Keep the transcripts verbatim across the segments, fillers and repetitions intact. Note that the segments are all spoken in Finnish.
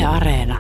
Yle Areena.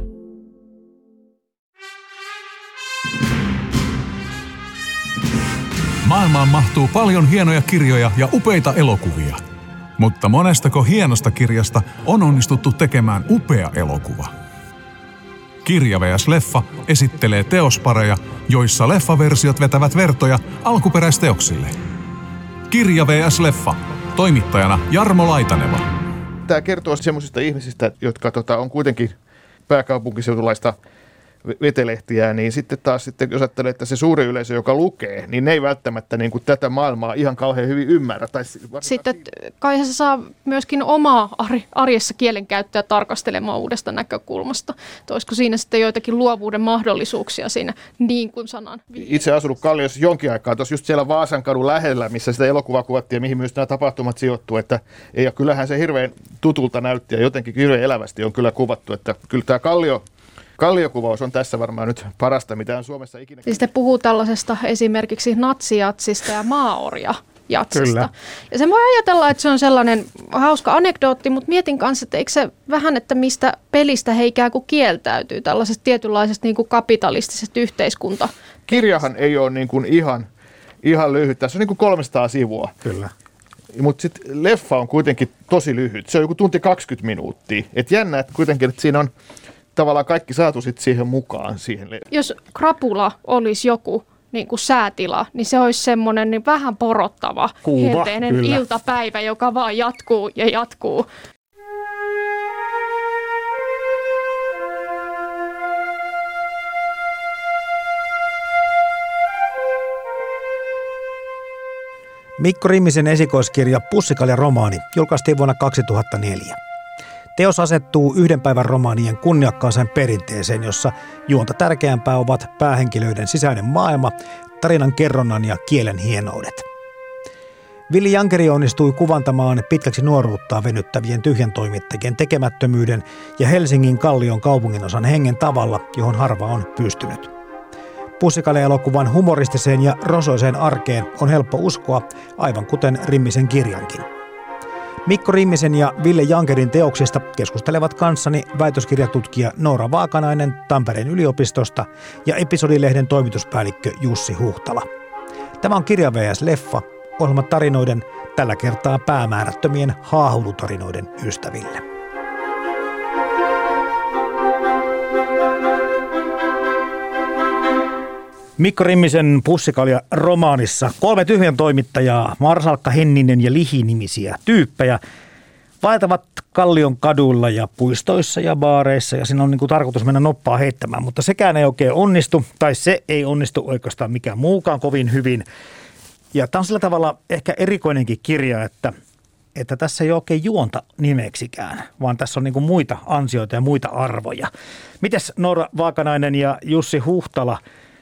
Maailmaan mahtuu paljon hienoja kirjoja ja upeita elokuvia. Mutta monestako hienosta kirjasta on onnistuttu tekemään upea elokuva? Kirja versus. Leffa esittelee teospareja, joissa leffaversiot vetävät vertoja alkuperäisteoksille. Kirja versus. Leffa. Toimittajana Jarmo Laitaneva. Tämä kertoo semmoisista ihmisistä, jotka tota, on kuitenkin pääkaupunkiseutulaista vetelehtiä, niin sitten taas, sitten, jos ajattelee, että se suuri yleisö, joka lukee, niin ne ei välttämättä niin kuin tätä maailmaa ihan kauhean hyvin ymmärrä. Tai sitten kai se saa myöskin omaa arjessa kielenkäyttöä tarkastelemaan uudesta näkökulmasta. Olisiko siinä sitten joitakin luovuuden mahdollisuuksia siinä niin kuin sanan? Itse asunut Kalliossa jonkin aikaa, tuossa just siellä Vaasankadun lähellä, missä sitä elokuvaa kuvattiin ja mihin myös nämä tapahtumat sijoittuu. Että, ja kyllähän se hirveän tutulta näytti ja jotenkin hirveän elävästi on kyllä kuvattu. Että kyllä tämä Kallio Kalliokuvaus on tässä varmaan nyt parasta, mitä on Suomessa ikinä. Siis te puhuu tällaisesta esimerkiksi natsijatsista ja maaorjajatsista. Kyllä. Ja se voi ajatella, että se on sellainen hauska anekdootti, mutta mietin kanssa, että eikö se vähän, että mistä pelistä he ikään kuin kieltäytyy tällaisesta tietynlaisesta niin kuin kapitalistisesta yhteiskunta. Kirjahan ei ole niin kuin ihan, ihan lyhyt. Tässä on niin kuin kolmesataa sivua. Kyllä. Mutta sitten leffa on kuitenkin tosi lyhyt. Se on joku tunti kaksikymmentä minuuttia. Et jännä, että kuitenkin että siinä on tavallaan kaikki saatu sitten siihen mukaan. Siihen. Jos krapula olisi joku niin kuin säätila, niin se olisi semmoinen niin vähän porottava, Kuuva, helteinen kyllä. iltapäivä, joka vaan jatkuu ja jatkuu. Mikko Rimmisen esikoiskirja Pussikalja-romaani julkaistiin vuonna kaksituhattaneljä. Teos asettuu yhden päivän romaanien kunniakkaaseen perinteeseen, jossa juonta tärkeämpää ovat päähenkilöiden sisäinen maailma, tarinan kerronnan ja kielen hienoudet. Villi Jankeri onnistui kuvantamaan pitkäksi nuoruuttaa venyttävien tyhjäntoimittajien tekemättömyyden ja Helsingin Kallion kaupunginosan hengen tavalla, johon harva on pystynyt. Pussikalja-elokuvan humoristiseen ja rosoiseen arkeen on helppo uskoa, aivan kuten Rimmisen kirjankin. Mikko Rimmisen ja Ville Jankerin teoksista keskustelevat kanssani väitöskirjatutkija Noora Vaakanainen Tampereen yliopistosta ja Episodilehden toimituspäällikkö Jussi Huhtala. Tämä on Kirja versus. Leffa, ohjelma tarinoiden, tällä kertaa päämäärättömien haahuilutarinoiden ystäville. Mikko Rimmisen Pussikalja-romaanissa kolme tyhjän toimittajaa, Marsalkka, Henninen ja Lihi-nimisiä tyyppejä, vaeltavat Kallion kaduilla ja puistoissa ja baareissa ja siinä on niin kuin tarkoitus mennä noppaa heittämään, mutta sekään ei oikein onnistu tai se ei onnistu oikeastaan mikään muukaan kovin hyvin. Ja tämä on sillä tavalla ehkä erikoinenkin kirja, että, että tässä ei ole oikein juonta nimeksikään, vaan tässä on niin kuin muita ansioita ja muita arvoja. Mites Noora Vaakanainen ja Jussi Huhtala,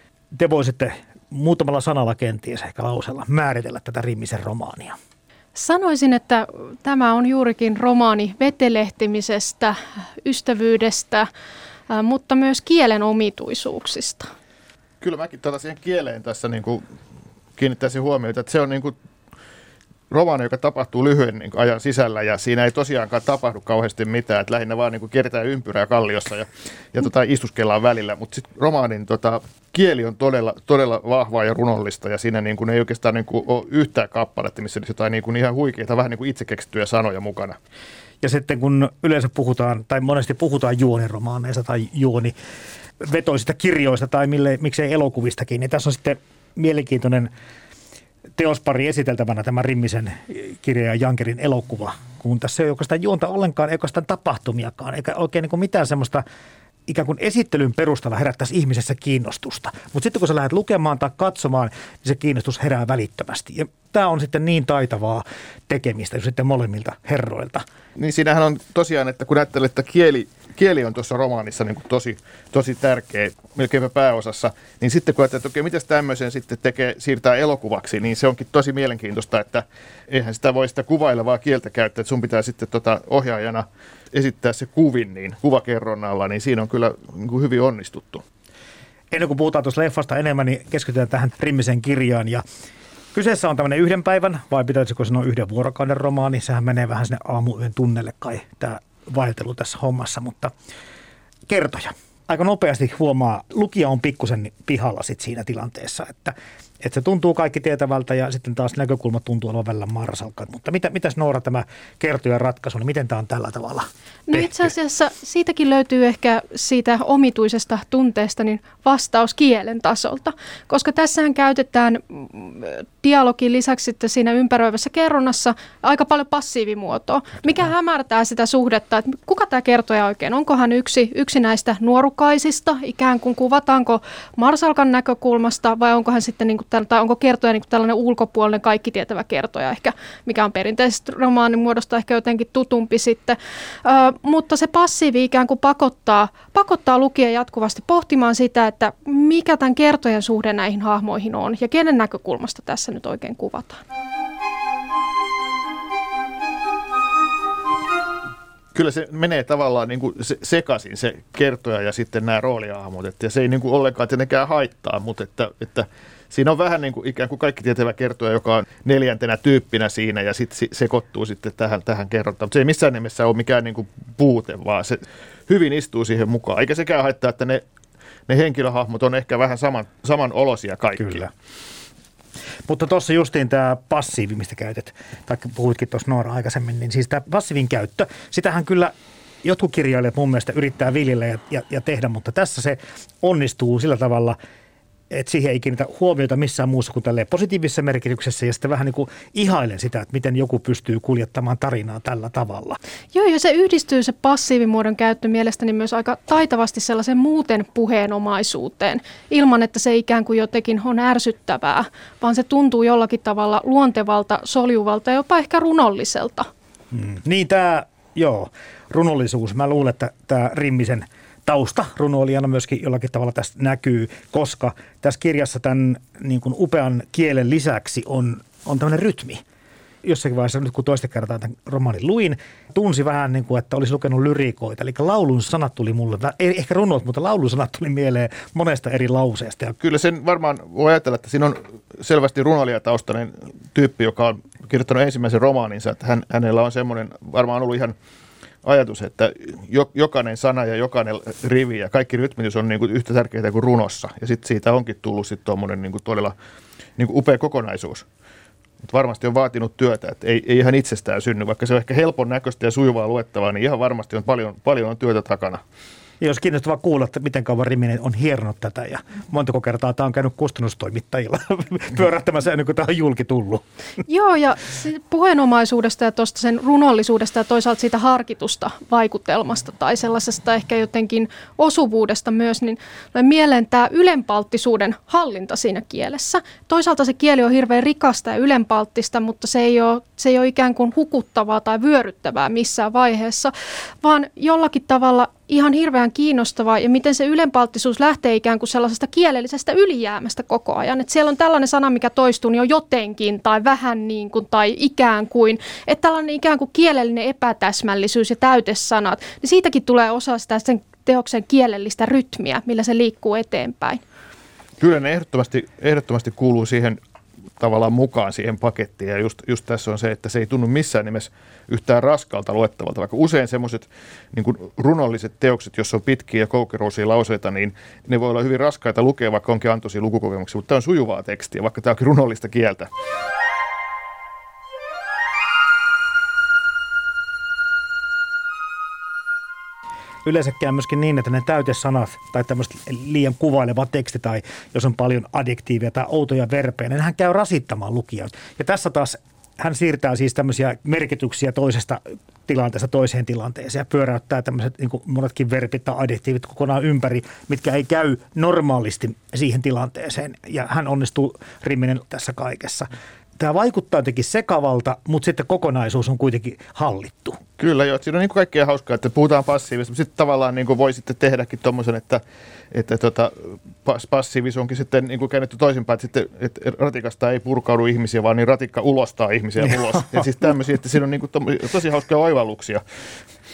te voisitte muutamalla sanalla kenties ehkä lausella määritellä tätä Rimmisen romaania? Sanoisin, että tämä on juurikin romaani vetelehtimisestä, ystävyydestä, mutta myös kielen omituisuuksista. Kyllä mäkin tuota siihen kieleen tässä niin kuin kiinnittäisin huomiota, että se on niin kuin romaani, joka tapahtuu lyhyen niin kuin ajan sisällä ja siinä ei tosiaankaan tapahdu kauheasti mitään, että lähinnä vaan niin kuin kierretään ympyrää Kalliossa ja, ja tota, istuskellaan välillä, mutta sitten romaanin tota, kieli on todella, todella vahvaa ja runollista ja siinä niin kuin ei oikeastaan niin kuin ole yhtään kappaletta, missä olisi jotain niin kuin ihan huikeita, vähän niin kuin itse keksittyjä sanoja mukana. Ja sitten kun yleensä puhutaan, tai monesti puhutaan juoniromaaneista tai juonivetoisista kirjoista tai mille, miksei elokuvistakin, niin tässä on sitten mielenkiintoinen teospari esiteltävänä tämä Rimmisen kirja ja Jankerin elokuva, kun tässä ei oikeastaan juonta ollenkaan, ei oikeastaan tapahtumiakaan, eikä oikein niin kuin mitään semmoista ikään kuin esittelyn perusteella herättäisi ihmisessä kiinnostusta. Mutta sitten kun sä lähdet lukemaan tai katsomaan, niin se kiinnostus herää välittömästi. Ja tämä on sitten niin taitavaa tekemistä sitten molemmilta herroilta. Niin siinähän on tosiaan, että kun ajattelee, että kieli, kieli on tuossa romaanissa niin kuin tosi, tosi tärkeä, melkeinpä pääosassa, niin sitten kun ajattelee, että okei, mitäs tämmöisen sitten tekee, siirtää elokuvaksi, niin se onkin tosi mielenkiintoista, että eihän sitä voi sitä kuvailevaa kieltä käyttää, että sun pitää sitten tota ohjaajana esittää se kuvin niin kuvakerronnalla, niin siinä on kyllä niin kuin hyvin onnistuttu. Ennen kuin puhutaan tuossa leffasta enemmän, niin keskitytään tähän Rimmisen kirjaan. Ja kyseessä on tämmöinen yhden päivän, vai pitäisikö sanoa yhden vuorokauden romaani? Sehän menee vähän sinne aamuyön tunnelle kai tämä vaeltelu tässä hommassa, mutta kertoja. Aika nopeasti huomaa, lukija on pikkusen pihalla sit siinä tilanteessa, että, että se tuntuu kaikki tietävältä ja sitten taas näkökulma tuntuu olevan välillä marsalkka. Mutta mitä, mitäs Noora tämä kertojen ratkaisu, niin miten tämä on tällä tavalla tehty? No itse asiassa siitäkin löytyy ehkä siitä omituisesta tunteesta niin vastaus kielen tasolta, koska tässähän käytetään dialogin lisäksi sitten siinä ympäröivässä kerronnassa aika paljon passiivimuotoa, mikä hämärtää sitä suhdetta, että kuka tämä kertoja oikein, onko hän yksi, yksi näistä nuorukaisista, ikään kuin kuvataanko marsalkan näkökulmasta vai onko hän sitten niin kuin, tai onko kertoja niin kuin tällainen ulkopuolinen kaikki tietävä kertoja ehkä, mikä on perinteisesti romaanin muodosta ehkä jotenkin tutumpi sitten, ö, mutta se passiivi ikään kuin pakottaa, pakottaa lukija jatkuvasti pohtimaan sitä, että mikä tämän kertojen suhde näihin hahmoihin on ja kenen näkökulmasta tässä nyt oikein kuvataan. Kyllä se menee tavallaan niin kuin se, sekaisin se kertoja ja sitten nämä roolihahmot, ja se ei niin kuin ollenkaan tietenkään haittaa, mutta että, että siinä on vähän niin kuin ikään kuin kaikki tietävä kertoja, joka on neljäntenä tyyppinä siinä ja sitten sekoittuu sitten tähän, tähän kerrontaan. Mutta se ei missään nimessä ole mikään niin kuin puute, vaan se hyvin istuu siihen mukaan. Eikä sekään haittaa, että ne, ne henkilöhahmot on ehkä vähän saman, samanolosia kaikki. Kyllä. Mutta tuossa justiin tämä passiivi, mistä käytet, tai puhuitkin tuossa Noora aikaisemmin, niin siis tämä passiivin käyttö, sitähän kyllä jotkut kirjailijat mun mielestä yrittää viljellä ja, ja, ja tehdä, mutta tässä se onnistuu sillä tavalla, että siihen ei kiinnitä huomiota missään muussa kuin tälleen positiivisessa merkityksessä ja sitten vähän niin kuin ihailen sitä, että miten joku pystyy kuljettamaan tarinaa tällä tavalla. Joo, ja se yhdistyy se passiivimuodon käyttö mielestäni myös aika taitavasti sellaiseen muuten puheenomaisuuteen, ilman että se ikään kuin jotenkin on ärsyttävää, vaan se tuntuu jollakin tavalla luontevalta, soljuvalta ja jopa ehkä runolliselta. Hmm. Niin tämä, joo, runollisuus. Mä luulen, että tämä Rimmisen tausta runoilijana myöskin jollakin tavalla tästä näkyy, koska tässä kirjassa tämän niin kuin upean kielen lisäksi on, on tämmöinen rytmi. Jossakin vaiheessa, nyt kun toista kertaa tämän romaanin luin, tunsi vähän niin kuin, että olisi lukenut lyriikoita. Eli laulun sanat tuli mulle, ei ehkä runot, mutta laulun sanat tuli mieleen monesta eri lauseesta. Ja kyllä sen varmaan voi ajatella, että siinä on selvästi runoilijataustainen tyyppi, joka on kirjoittanut ensimmäisen romaaninsa, että hän, hänellä on semmoinen, varmaan ollut ihan ajatus, että jokainen sana ja jokainen rivi ja kaikki rytmitys on niin kuin yhtä tärkeää kuin runossa. Ja sitten siitä onkin tullut sitten tuommoinen niin kuin todella niin kuin upea kokonaisuus. Mutta varmasti on vaatinut työtä, että ei, ei ihan itsestään synny. Vaikka se on ehkä helpon näköistä ja sujuvaa luettavaa, niin ihan varmasti on paljon, paljon on työtä takana. Ja jos kiinnostavaa kuulla, että miten kauan Rimminen on hieronut tätä ja montako kertaa tämä on käynyt kustannustoimittajilla pyörähtämässä ennen kuin tämä on julki tullut. Joo, ja puheenomaisuudesta ja tuosta sen runollisuudesta ja toisaalta siitä harkitusta vaikutelmasta tai sellaisesta ehkä jotenkin osuvuudesta myös, niin mieleen tämä ylenpalttisuuden hallinta siinä kielessä. Toisaalta se kieli on hirveän rikasta ja ylenpalttista, mutta se ei ole, se ei ole ikään kuin hukuttavaa tai vyöryttävää missään vaiheessa, vaan jollakin tavalla ihan hirveän kiinnostavaa ja miten se ylenpalttisuus lähtee ikään kuin sellaisesta kielellisestä ylijäämästä koko ajan. Että siellä on tällainen sana, mikä toistuu, niin on jotenkin tai vähän niin kuin tai ikään kuin. Että tällainen ikään kuin kielellinen epätäsmällisyys ja täytesanat, niin siitäkin tulee osa sitä sen teoksen kielellistä rytmiä, millä se liikkuu eteenpäin. Kyllä ne ehdottomasti, ehdottomasti kuuluu siihen tavallaan mukaan siihen pakettiin ja just, just tässä on se, että se ei tunnu missään nimessä yhtään raskalta luettavalta, vaikka usein semmoiset niin kuin runolliset teokset, jos on pitkiä ja koukeroisia lauseita, niin ne voi olla hyvin raskaita lukea, vaikka onkin antoisia lukukokemuksia, mutta tämä on sujuvaa tekstiä, vaikka tämä onkin runollista kieltä. Yleensäkään myöskin niin, että ne täytesanat tai tämmöiset liian kuvaileva teksti tai jos on paljon adjektiiveja tai outoja verpejä, niin hän käy rasittamaan lukijaa. Ja tässä taas hän siirtää siis tämmöisiä merkityksiä toisesta tilanteesta toiseen tilanteeseen ja pyöräyttää tämmöiset niin kuin monetkin verpit tai adjektiivit kokonaan ympäri, mitkä ei käy normaalisti siihen tilanteeseen. Ja hän onnistuu Rimminen tässä kaikessa. Tämä vaikuttaa jotenkin sekavalta, mutta sitten kokonaisuus on kuitenkin hallittu. Kyllä joo, siinä on niin kuin kaikkea hauskaa, että puhutaan passiivista, mutta sitten tavallaan niin kuin voi sitten tehdäkin tuommoisen, että, että tota, passiivisuus onkin sitten niin kuin käännetty toisinpäin, että, sitten, että ratikasta ei purkaudu ihmisiä, vaan niin ratikka ulostaa ihmisiä ulos. Ja siis tämmöisiä, että siinä on niin kuin tosi hauskaa oivalluksia.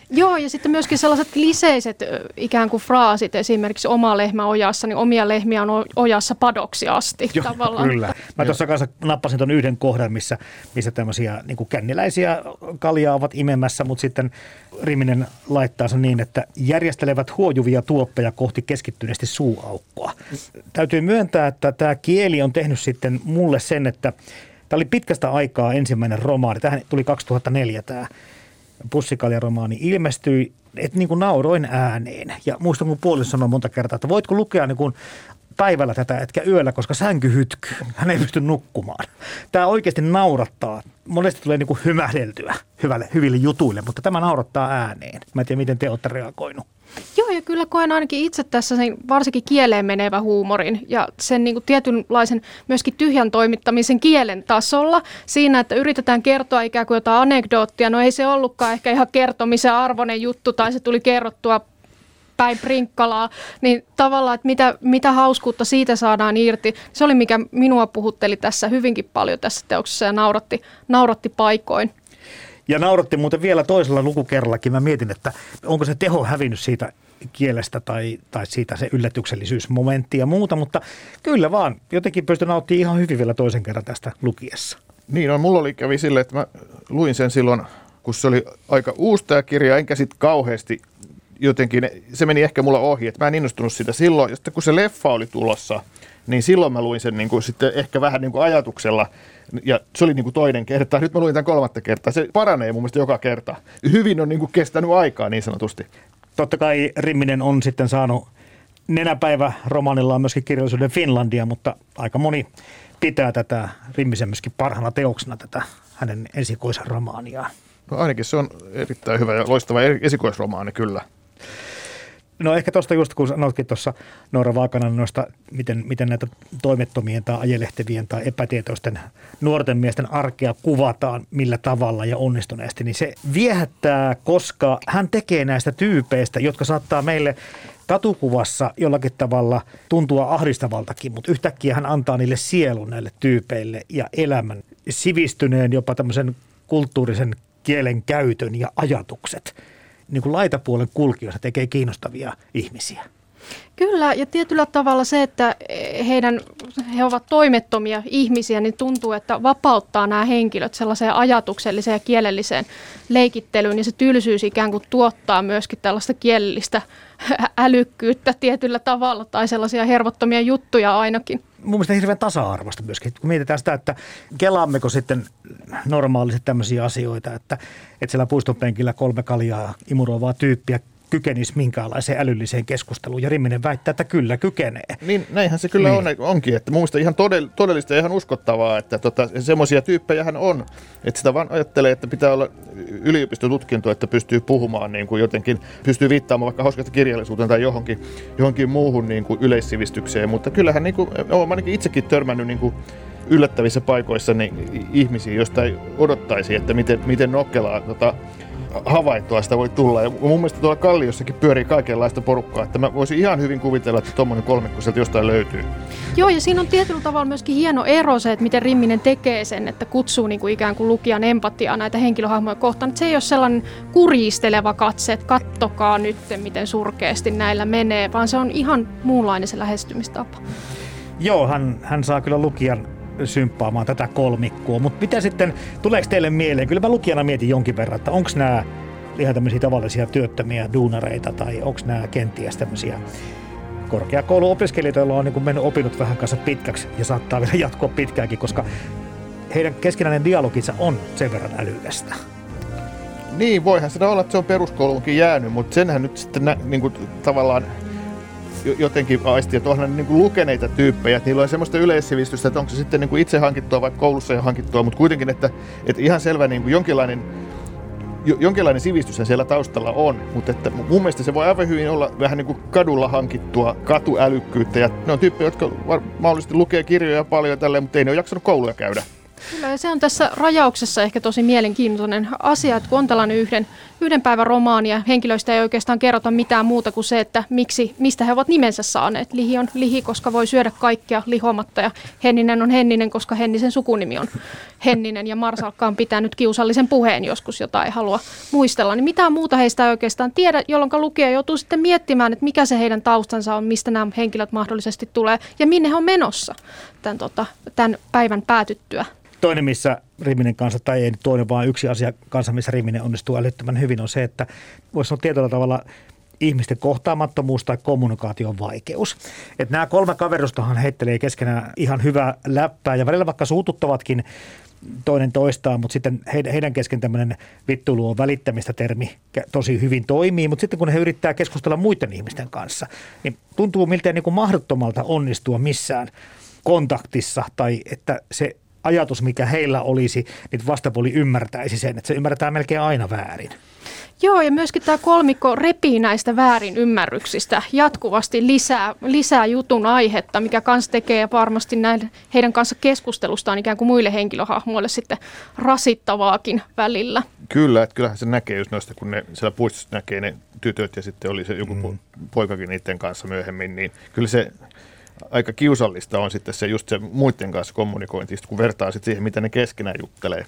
Joo, ja sitten myöskin sellaiset kliseiset ikään kuin fraasit, esimerkiksi oma lehmä ojassa, niin omia lehmiä on ojassa padoksi asti. Joo, tavallaan. Kyllä. Mä tuossa kanssa nappasin tuon yhden kohdan, missä, missä tämmöisiä niin kuin känniläisiä kaljaa ovat imemässä, mutta sitten Rimminen laittaa sen niin, että järjestelevät huojuvia tuoppeja kohti keskittyneesti suuaukkoa. Täytyy myöntää, että tämä kieli on tehnyt sitten mulle sen, että tämä oli pitkästä aikaa ensimmäinen romaani. Tähän tuli kaksituhattaneljä tämä Pussikalja-romaani ilmestyi, että niin kuin nauroin ääneen. Ja muistan, kun puoliso sanoi monta kertaa, että voitko lukea niin kuin päivällä tätä, etkä yöllä, koska sänky hytkyy. Hän ei pysty nukkumaan. Tämä oikeasti naurattaa. Monesti tulee niin kuin hymähdeltyä hyvälle, hyville jutuille, mutta tämä naurattaa ääneen. Mä en tiedä, miten te olette reagoinut. Joo, ja kyllä koen ainakin itse tässä sen varsinkin kieleen menevä huumorin ja sen niin kuin tietynlaisen myöskin tyhjän toimittamisen kielen tasolla siinä, että yritetään kertoa ikään kuin jotain anekdoottia. No ei se ollutkaan ehkä ihan kertomisen arvoinen juttu tai se tuli kerrottua päin prinkkalaa, niin tavallaan, että mitä, mitä hauskuutta siitä saadaan irti. Se oli, mikä minua puhutteli tässä hyvinkin paljon tässä teoksessa ja nauratti, nauratti paikoin. Ja nauratti muuten vielä toisella lukukerrallakin. Mä mietin, että onko se teho hävinnyt siitä kielestä tai, tai siitä se yllätyksellisyysmomentti ja muuta, mutta kyllä vaan. Jotenkin pystyi nauttimaan ihan hyvin vielä toisen kerran tästä lukiessa. Niin on, mulla oli kävi silleen, että mä luin sen silloin, kun se oli aika uusi tämä kirja, enkä sitten kauheasti jotenkin, se meni ehkä mulla ohi, että mä en innostunut sitä silloin. Ja sitten kun se leffa oli tulossa, niin silloin mä luin sen niin kuin sitten ehkä vähän niin kuin ajatuksella. Ja se oli niin kuin toinen kerta. Nyt mä luin tämän kolmatta kertaa. Se paranee mun mielestä joka kerta. Hyvin on niin kuin kestänyt aikaa niin sanotusti. Totta kai Rimminen on sitten saanut nenäpäivä romaanillaan myöskin kirjallisuuden Finlandia, mutta aika moni pitää tätä Rimmisen myöskin parhaana teoksena tätä hänen esikoisromaaniaan. No ainakin se on erittäin hyvä ja loistava esikoisromaani kyllä. No ehkä tuosta just kun sanotkin tuossa Noora Vaakanen noista, miten, miten näitä toimettomien tai ajelehtevien tai epätietoisten nuorten miesten arkea kuvataan millä tavalla ja onnistuneesti, niin se viehättää, koska hän tekee näistä tyypeistä, jotka saattaa meille katukuvassa jollakin tavalla tuntua ahdistavaltakin, mutta yhtäkkiä hän antaa niille sielun näille tyypeille ja elämän, sivistyneen jopa tämmöisen kulttuurisen kielen käytön ja ajatukset. Niin kuin laitapuolen kulkijoista tekee kiinnostavia ihmisiä. Kyllä, ja tietyllä tavalla se, että heidän, he ovat toimettomia ihmisiä, niin tuntuu, että vapauttaa nämä henkilöt sellaiseen ajatukselliseen ja kielelliseen leikittelyyn, ja se tylsyys ikään kuin tuottaa myöskin tällaista kielellistä älykkyyttä tietyllä tavalla, tai sellaisia hervottomia juttuja ainakin. Mun mielestä hirveän tasa-arvoista myöskin, kun mietitään sitä, että kelaammeko sitten normaalisti tämmöisiä asioita, että, että siellä puistonpenkillä kolme kaljaa imuroivaa tyyppiä kykenisi minkäänlaiseen älylliseen keskusteluun, ja Rimminen väittää, että kyllä kykenee. Niin, näinhän se kyllä niin. on, onkin, että mun mielestä ihan todellista ja ihan uskottavaa, että tota, semmoisia tyyppejähän on, että sitä vaan ajattelee, että pitää olla yliopistotutkinto, että pystyy puhumaan niin kuin jotenkin, pystyy viittaamaan vaikka hauskasta kirjallisuuteen tai johonkin, johonkin muuhun niin kuin yleissivistykseen, mutta kyllähän niin kuin, olen ainakin itsekin törmännyt niin kuin yllättävissä paikoissa niin ihmisiä, joista ei odottaisi, että miten, miten nokkelaa tota, havaittua sitä voi tulla. Ja mun mielestä tuolla Kalliossakin pyörii kaikenlaista porukkaa, että mä voisin ihan hyvin kuvitella, että tuommoinen kolmikko sieltä jostain löytyy. Joo, ja siinä on tietyllä tavalla myöskin hieno ero se, että miten Rimminen tekee sen, että kutsuu niin kuin ikään kuin lukijan empatiaa näitä henkilöhahmoja kohtaan. Että se ei ole sellainen kurjisteleva katse, että kattokaa nyt, miten surkeasti näillä menee, vaan se on ihan muunlainen se lähestymistapa. Joo, hän, hän saa kyllä lukijan symppaamaan tätä kolmikkoa, mutta mitä sitten, tuleeko teille mieleen, kyllä mä lukijana mietin jonkin verran, että onko nämä ihan tämmöisiä tavallisia työttömiä duunareita tai onko nämä kenties tämmöisiä korkeakouluopiskelijoita, joilla on niin kuin mennyt opinnot vähän kanssa pitkäksi ja saattaa vielä jatkoa pitkäänkin, koska heidän keskinäinen dialoginsa on sen verran älykästä. Niin, voihan sitä olla, että se on peruskouluunkin jäänyt, mutta senhän nyt sitten nä, niin kuin, tavallaan jotenkin aisti, että onhan niin kuin lukeneita tyyppejä, että niillä on semmoista yleissivistystä, että onko se sitten niin kuin itse hankittua vai koulussa jo hankittua, mutta kuitenkin, että, että ihan selvä niin kuin jonkinlainen, jonkinlainen sivistys siellä taustalla on, mutta että mun mielestä se voi aivan hyvin olla vähän niin kuin kadulla hankittua katuälykkyyttä, ja ne on tyyppejä, jotka mahdollisesti lukee kirjoja paljon ja tälleen, mutta ei ne ole jaksanut kouluja käydä. Kyllä, ja se on tässä rajauksessa ehkä tosi mielenkiintoinen asia, että kun on tällainen yhden, yhden päivän romaania. Henkilöistä ei oikeastaan kerrota mitään muuta kuin se, että miksi, mistä he ovat nimensä saaneet. Lihi on lihi, koska voi syödä kaikkea lihomatta, ja Henninen on Henninen, koska Hennisen sukunimi on Henninen, ja Marsalkka on pitänyt kiusallisen puheen joskus, jota ei halua muistella. Niin mitään muuta heistä ei oikeastaan tiedä, jolloin lukija joutuu sitten miettimään, että mikä se heidän taustansa on, mistä nämä henkilöt mahdollisesti tulee ja minne he on menossa tämän, tota, tämän päivän päätyttyä. Toinen, missä Riminen kanssa, tai ei toinen, vaan yksi asia kanssa, missä Riminen onnistuu älyttömän hyvin, on se, että voisi olla tietyllä tavalla ihmisten kohtaamattomuus tai kommunikaation vaikeus. Että nämä kolme kaverustahan heittelee keskenään ihan hyvää läppää, ja välillä vaikka suututtavatkin toinen toistaan, mutta sitten heidän kesken tämmöinen vittuilu on välittämistä termi tosi hyvin toimii, mutta sitten kun he yrittää keskustella muiden ihmisten kanssa, niin tuntuu miltei niin kuin mahdottomalta onnistua missään kontaktissa, tai että se ajatus, mikä heillä olisi, niin vastapuoli ymmärtäisi sen, että se ymmärretään melkein aina väärin. Joo, ja myöskin tämä kolmikko repii näistä väärin ymmärryksistä jatkuvasti lisää, lisää jutun aihetta, mikä kanssa tekee varmasti näiden, heidän kanssa keskustelustaan ikään kuin muille henkilöhahmoille sitten rasittavaakin välillä. Kyllä, että kyllähän se näkee just noista, kun ne siellä puistossa näkee ne tytöt ja sitten oli se joku mm. poikakin niiden kanssa myöhemmin, niin kyllä se aika kiusallista on sitten se just se muiden kanssa kommunikointi, kun vertaa sitten siihen, mitä ne keskenään juttelee.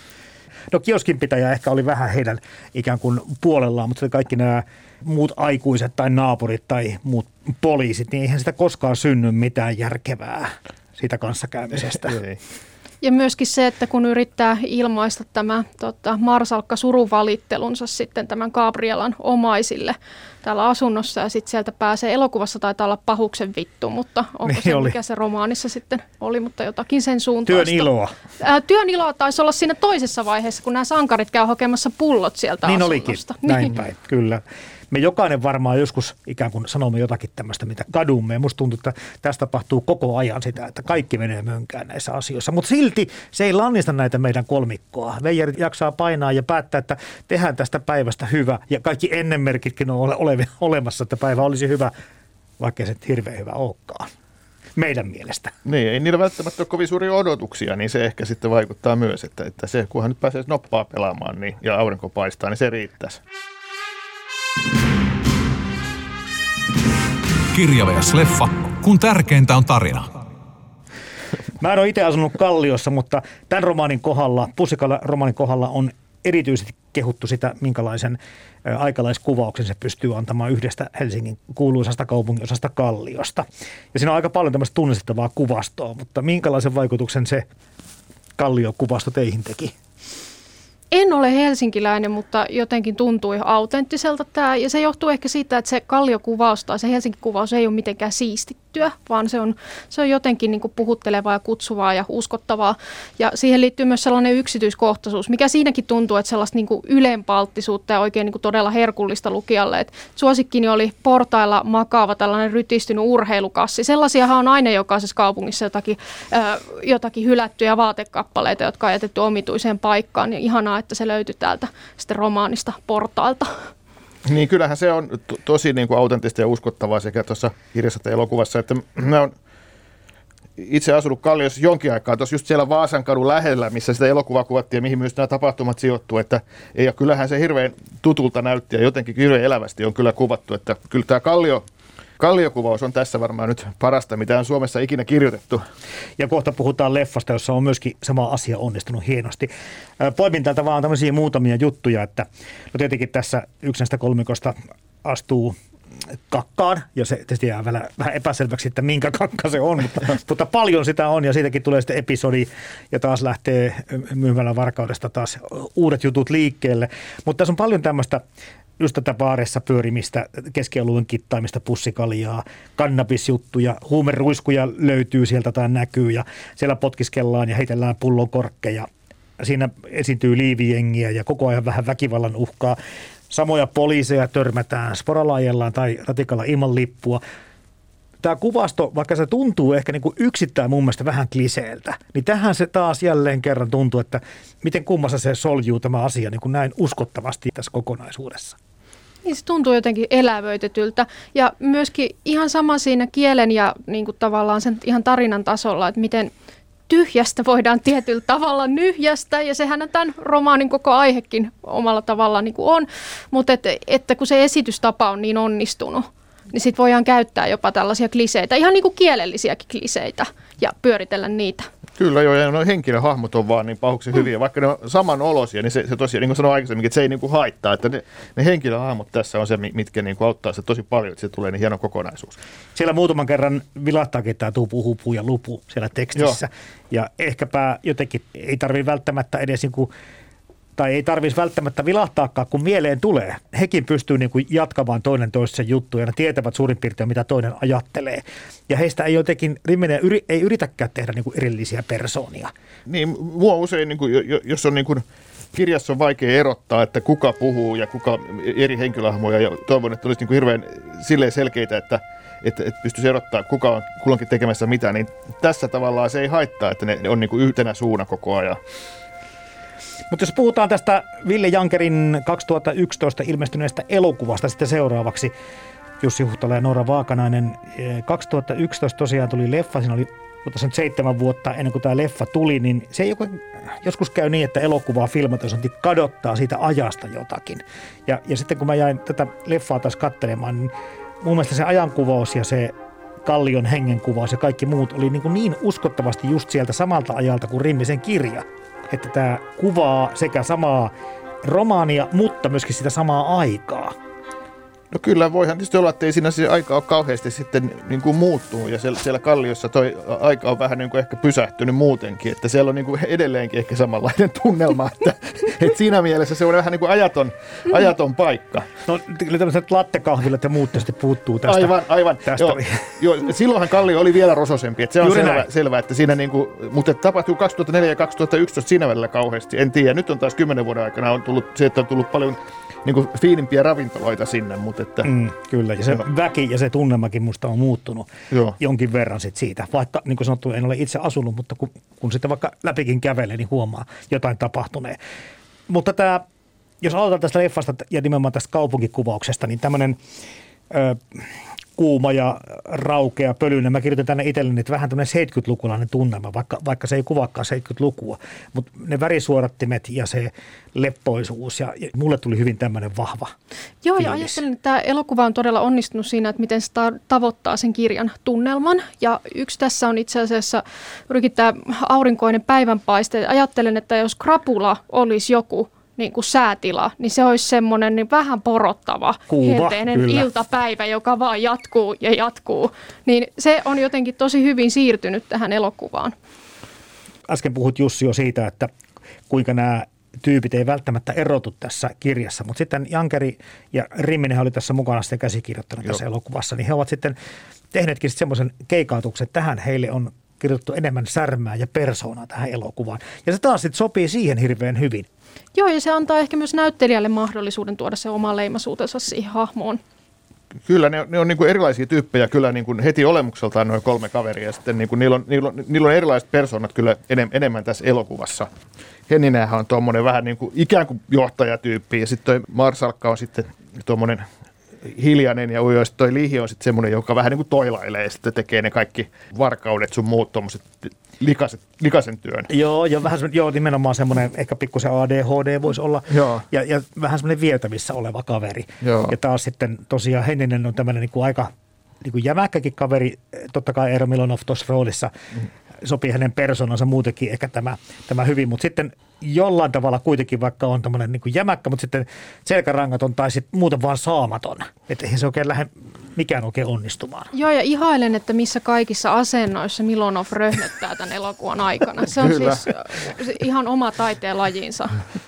No kioskinpitäjä ehkä oli vähän heidän ikään kuin puolellaan, mutta kaikki nämä muut aikuiset tai naapurit tai muut poliisit, niin eihän sitä koskaan synny mitään järkevää siitä kanssakäymisestä. Ei. Ja myöskin se, että kun yrittää ilmaista tämä tota, Marsalkka suruvalittelunsa sitten tämän Gabrielan omaisille täällä asunnossa, ja sitten sieltä pääsee, elokuvassa taitaa olla pahuksen vittu, mutta onko niin se oli. Mikä se romaanissa sitten oli, mutta jotakin sen suuntaista. Työn iloa. Ää, työn iloa taisi olla siinä toisessa vaiheessa, kun nämä sankarit käy hakemassa pullot sieltä niin asunnosta. Niin olikin, näin päin, kyllä. Me jokainen varmaan joskus ikään kuin sanomme jotakin tämmöistä, mitä kadumme. Ja musta tuntuu, että tässä tapahtuu koko ajan sitä, että kaikki menee mönkään näissä asioissa. Mutta silti se ei lannista näitä meidän kolmikkoa. Veijarit jaksaa painaa ja päättää, että tehdään tästä päivästä hyvä. Ja kaikki ennenmerkitkin on ole, ole, olemassa, että päivä olisi hyvä, vaikka se hirveän hyvä olekaan. Meidän mielestä. Niin, ei niillä välttämättä ole kovin suuria odotuksia, niin se ehkä sitten vaikuttaa myös, että, että se, kunhan nyt pääsee noppaa pelaamaan niin, ja aurinko paistaa, niin se riittäisi. Kirja vs. leffa, kun tärkeintä on tarina. Mä en ole itse asunut Kalliossa, mutta tämän romaanin kohdalla, Pussikalan romaanin kohdalla on erityisesti kehuttu sitä, minkälaisen aikalaiskuvauksen se pystyy antamaan yhdestä Helsingin kuuluisasta kaupunginosasta Kalliosta. Ja siinä on aika paljon tämmöistä tunnistettavaa kuvastoa, mutta minkälaisen vaikutuksen se Kallio-kuvasto teihin teki? En ole helsinkiläinen, mutta jotenkin tuntui autenttiselta tämä. Ja se johtuu ehkä siitä, että se Kallio-kuvaus tai se Helsinki-kuvaus ei ole mitenkään siistittyä, vaan se on, se on jotenkin niin kuin puhuttelevaa ja kutsuvaa ja uskottavaa. Ja siihen liittyy myös sellainen yksityiskohtaisuus, mikä siinäkin tuntuu, että sellaista niin kuin ylenpalttisuutta ja oikein niin kuin todella herkullista lukijalle. Et suosikkini oli portailla makaava tällainen rytistynyt urheilukassi. Sellaisiahan on aina jokaisessa kaupungissa jotakin, äh, jotakin hylättyjä vaatekappaleita, jotka on jätetty omituiseen paikkaan. Ja ihanaa, että se löytyi täältä sitten romaanista portailta. Niin kyllähän se on to- tosi niin kuin autenttista ja uskottavaa sekä tuossa kirjassa että elokuvassa, että mä oon itse asunut Kalliossa jonkin aikaa tuossa just siellä Vaasankadun lähellä, missä sitä elokuvaa kuvattiin ja mihin myös nämä tapahtumat sijoittuu, että ei, ja kyllähän se hirveän tutulta näytti ja jotenkin hirveän elävästi on kyllä kuvattu, että kyllä tämä Kallio Kalliokuvaus on tässä varmaan nyt parasta, mitä on Suomessa ikinä kirjoitettu. Ja kohta puhutaan leffasta, jossa on myöskin sama asia onnistunut hienosti. Poimin täältä vaan tämmöisiä muutamia juttuja, että no tietenkin tässä yksi näistä kolmikosta astuu kakkaan, ja se tietysti jää vähän, vähän epäselväksi, että minkä kakka se on, mutta, mutta paljon sitä on, ja siitäkin tulee sitten episodi, ja taas lähtee myymällä varkaudesta taas uudet jutut liikkeelle. Mutta tässä on paljon tämmöistä just tätä baarissa pyörimistä, keskialueen kittaamista, pussikaljaa, kannabisjuttuja, huumeruiskuja löytyy sieltä tai näkyy, ja siellä potkiskellaan ja heitellään pullon korkkeja. Siinä esiintyy liivijengiä ja koko ajan vähän väkivallan uhkaa. Samoja poliiseja törmätään, sporalla ajellaan tai ratikalla ilman lippua. Tämä kuvasto, vaikka se tuntuu ehkä niin kuin yksittäin mun mielestä vähän kliseeltä, niin tähän se taas jälleen kerran tuntuu, että miten kummassa se soljuu tämä asia niin kuin näin uskottavasti tässä kokonaisuudessa. Niin se tuntuu jotenkin elävöitetyltä ja myöskin ihan sama siinä kielen ja niin kuin tavallaan sen ihan tarinan tasolla, että miten tyhjästä voidaan tietyllä tavalla nyhjästä, ja sehän on tämän romaanin koko aihekin omalla tavallaan niin kuin on, mutta että, että kun se esitystapa on niin onnistunut, niin sitten voidaan käyttää jopa tällaisia kliseitä, ihan niin kuin kielellisiäkin kliseitä, ja pyöritellä niitä. Kyllä joo, ja no henkilöhahmot on vaan niin pahuksi hyviä, vaikka ne on samanoloisia, niin se, se tosiaan, niin kuin sanoin aikaisemmin, että se ei niin kuin haittaa, että ne, ne henkilöhahmot tässä on se, mitkä niin kuin auttaa se tosi paljon, että se tulee niin hieno kokonaisuus. Siellä muutaman kerran vilahtaakin tämä tupu, hupu ja lupu siellä tekstissä, joo. Ja ehkäpä jotenkin ei tarvitse välttämättä edes niin kuin, tai ei tarvitsisi välttämättä vilahtaakaan, kun mieleen tulee. Hekin pystyy niin kuin jatkamaan toinen toisen juttuja ja ne tietävät suurin piirtein, mitä toinen ajattelee. Ja heistä ei jotenkin, Rimminen yri, ei yritäkään tehdä niin kuin erillisiä persoonia. Niin, mua usein, niin kuin, jos on niin kuin, kirjassa on vaikea erottaa, että kuka puhuu ja kuka eri henkilöhahmoja, ja toivon, että olisi niin kuin hirveän silleen selkeitä, että että, että pystyisi erottaa, kuka on kulloinkin tekemässä mitä, niin tässä tavallaan se ei haittaa, että ne on niin kuin yhtenä suuna koko ajan. Mutta jos puhutaan tästä Ville Jankerin kaksituhattayksitoista ilmestyneestä elokuvasta sitten seuraavaksi, Jussi Huhtala ja Noora Vaakanainen, kaksituhattayksitoista tosiaan tuli leffa, siinä oli nyt seitsemän vuotta ennen kuin tämä leffa tuli, niin se ei joskus käy niin, että elokuvaa filmatoisanti kadottaa siitä ajasta jotakin. Ja, ja sitten kun mä jäin tätä leffaa taas katselemaan, niin mun mielestä se ajankuvaus ja se Kallion hengenkuvaus ja kaikki muut oli niin, kuin niin uskottavasti just sieltä samalta ajalta kuin Rimmisen kirja, että tämä kuvaa sekä samaa romaania, mutta myöskin sitä samaa aikaa. No kyllä, voihan tietysti olla, että ei siinä se aika ole kauheasti sitten niin kuin muuttunut, ja siellä, siellä Kalliossa toi aika on vähän niin kuin ehkä pysähtynyt muutenkin, että siellä on niin kuin edelleenkin ehkä samanlainen tunnelma, että, että siinä mielessä se on vähän niin kuin ajaton, ajaton paikka. No kyllä tämmöiset lattekahvilat ja muut tietysti puuttuu tästä. Aivan, aivan. Tästä. Joo, joo, silloinhan Kallio oli vielä rososempi, että se on selvä, selvä, että siinä niin kuin, mutta tapahtuu kaksituhattaneljä ja kaksituhattayksitoista siinä välillä kauheasti, en tiedä, nyt on taas kymmenen vuoden aikana on tullut se, että on tullut paljon niin kuin fiinimpiä ravintoloita sinne, mutta että... Mm, kyllä, ja se joo. väki ja se tunnelmakin musta on muuttunut joo. jonkin verran sit siitä. Vaikka, niin kuin sanottu, en ole itse asunut, mutta kun, kun sitten vaikka läpikin kävelee, niin huomaa jotain tapahtuneen. Mutta tämä, jos aloitetaan tästä leffasta ja nimenomaan tästä kaupunkikuvauksesta, niin tämmöinen ö, kuuma ja raukea pölyinen. Mä kirjoitin tänne itselleni, että vähän tämmöinen seitsemänkymmentälukulainen tunnelma, vaikka, vaikka se ei kuvaakaan seitsemänkymmentälukua. Mutta ne värisuorattimet ja se leppoisuus, ja, ja mulle tuli hyvin tämmöinen vahva Joo, fiilis. Ja ajattelen, että tämä elokuva on todella onnistunut siinä, että miten se tavoittaa sen kirjan tunnelman. Ja yksi tässä on itse asiassa juurikin tämä aurinkoinen päivänpaiste. Ajattelen, että jos krapula olisi joku niin kuin säätila, niin se olisi semmoinen niin vähän porottava, Kuuva, helteinen kyllä. iltapäivä, joka vaan jatkuu ja jatkuu. Niin se on jotenkin tosi hyvin siirtynyt tähän elokuvaan. Äsken puhut Jussi jo siitä, että kuinka nämä tyypit ei välttämättä erotu tässä kirjassa, mutta sitten Jankeri ja Rimminen oli tässä mukana sitten käsikirjoittanut tässä elokuvassa, niin he ovat sitten tehneetkin semmoisen keikautuksen, että tähän heille on kirjoitettu enemmän särmää ja persoonaa tähän elokuvaan. Ja se taas sitten sopii siihen hirveän hyvin. Joo, ja se antaa ehkä myös näyttelijälle mahdollisuuden tuoda se oma leimaisuutensa siihen hahmoon. Kyllä, ne on, ne on niin kuin erilaisia tyyppejä kyllä niin kuin heti olemukseltaan noin kolme kaveria. Ja sitten niin kuin niillä, on, niillä, on, niillä on erilaiset persoonat kyllä enem, enemmän tässä elokuvassa. Henninenhän on tuommoinen vähän niin kuin ikään kuin johtajatyyppi, ja sitten toi Marsalkka on sitten tuommoinen hiljainen ja ujo, ja sitten toi Lihi on sitten semmoinen, joka vähän niin kuin toilailee ja sitten tekee ne kaikki varkaudet sun muut tuommoiset likaset, likaisen työn. Joo, ja vähän joo, nimenomaan semmoinen ehkä pikkusen A D H D voisi olla, ja, ja vähän semmoinen vietävissä oleva kaveri. Joo. Ja taas sitten tosiaan Henninen on tämmöinen niin kuin aika niin kuin jämäkkäkin kaveri, totta kai Eero Milonov tuossa roolissa. Mm. Sopii hänen persoonansa muutenkin ehkä tämä, tämä hyvin, mutta sitten jollain tavalla kuitenkin, vaikka on tämmöinen niin kuin jämäkkä, mutta sitten selkärangaton tai sitten muuten vaan saamaton. Että eihän se oikein lähde mikään oikein onnistumaan. Joo, ja ihailen, että missä kaikissa asennoissa Milonov röhnöttää tämän elokuvan aikana. Se on Kyllä. siis ihan oma taiteen lajinsa.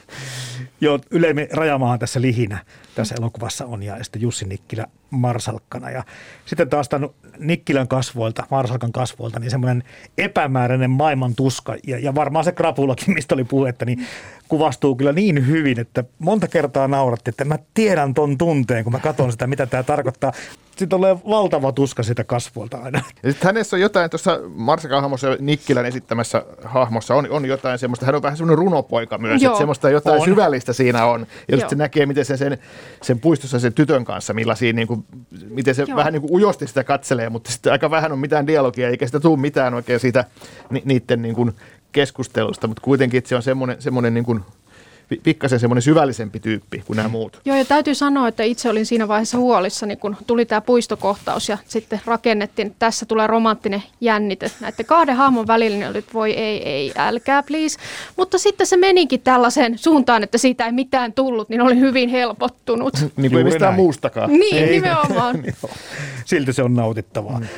Joo, Ylemi Rajamaa tässä Lihinä tässä elokuvassa on, ja sitten Jussi Nikkilä Marsalkkana. Ja sitten taas tämän Nikkilän kasvoilta, Marsalkan kasvoilta, niin semmoinen epämääräinen maailman tuska, ja, ja varmaan se krapulakin, mistä oli puhetta, niin kuvastuu kyllä niin hyvin, että monta kertaa nauratti, että mä tiedän ton tunteen, kun mä katson sitä, mitä tämä tarkoittaa. sitten tulee valtava tuska sitä kasvuolta aina. Ja sitten hänessä on jotain tuossa Marsakan hahmossa ja Nikkilän esittämässä hahmossa on, on jotain semmoista, hän on vähän semmoinen runopoika myös, Joo. että semmoista jotain on. Syvällistä siinä on. Ja just se näkee, miten se sen, sen puistossa sen tytön kanssa, millaisia, niin kuin, miten se Joo. vähän niin kuin ujosti sitä katselee, mutta sitten aika vähän on mitään dialogia, eikä sitä tule mitään oikein siitä ni, niiden niin kuin keskustelusta, mutta kuitenkin että se on semmoinen, semmoinen niin kuin pikkasen semmoinen syvällisempi tyyppi kuin nämä muut. Joo, ja täytyy sanoa, että itse olin siinä vaiheessa huolissani, kun tuli tämä puistokohtaus ja sitten rakennettiin, että tässä tulee romanttinen jännite. Näiden kahden hahmon välillä niin oli, että voi ei, ei, älkää please. Mutta sitten se menikin tällaiseen suuntaan, että siitä ei mitään tullut, niin olin hyvin helpottunut. Niin kuin ei mistään näin. Muustakaan. Niin, ei. Nimenomaan. Silti se on nautittavaa. Mm.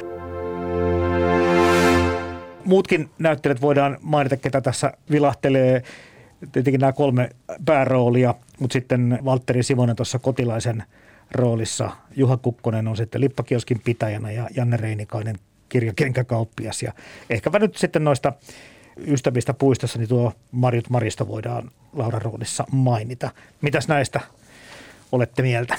Muutkin näyttelijät voidaan mainita, ketä tässä vilahtelee. Tietenkin nämä kolme pääroolia, mutta sitten Valtteri Simonen tuossa Kotilaisen roolissa. Juha Kukkonen on sitten lippakioskin pitäjänä ja Janne Reinikainen kirjakenkäkauppias. Ja ehkäpä nyt sitten noista ystävistä puistossa, niin tuo Marjut Maristo voidaan Lauran roolissa mainita. Mitäs näistä olette mieltä?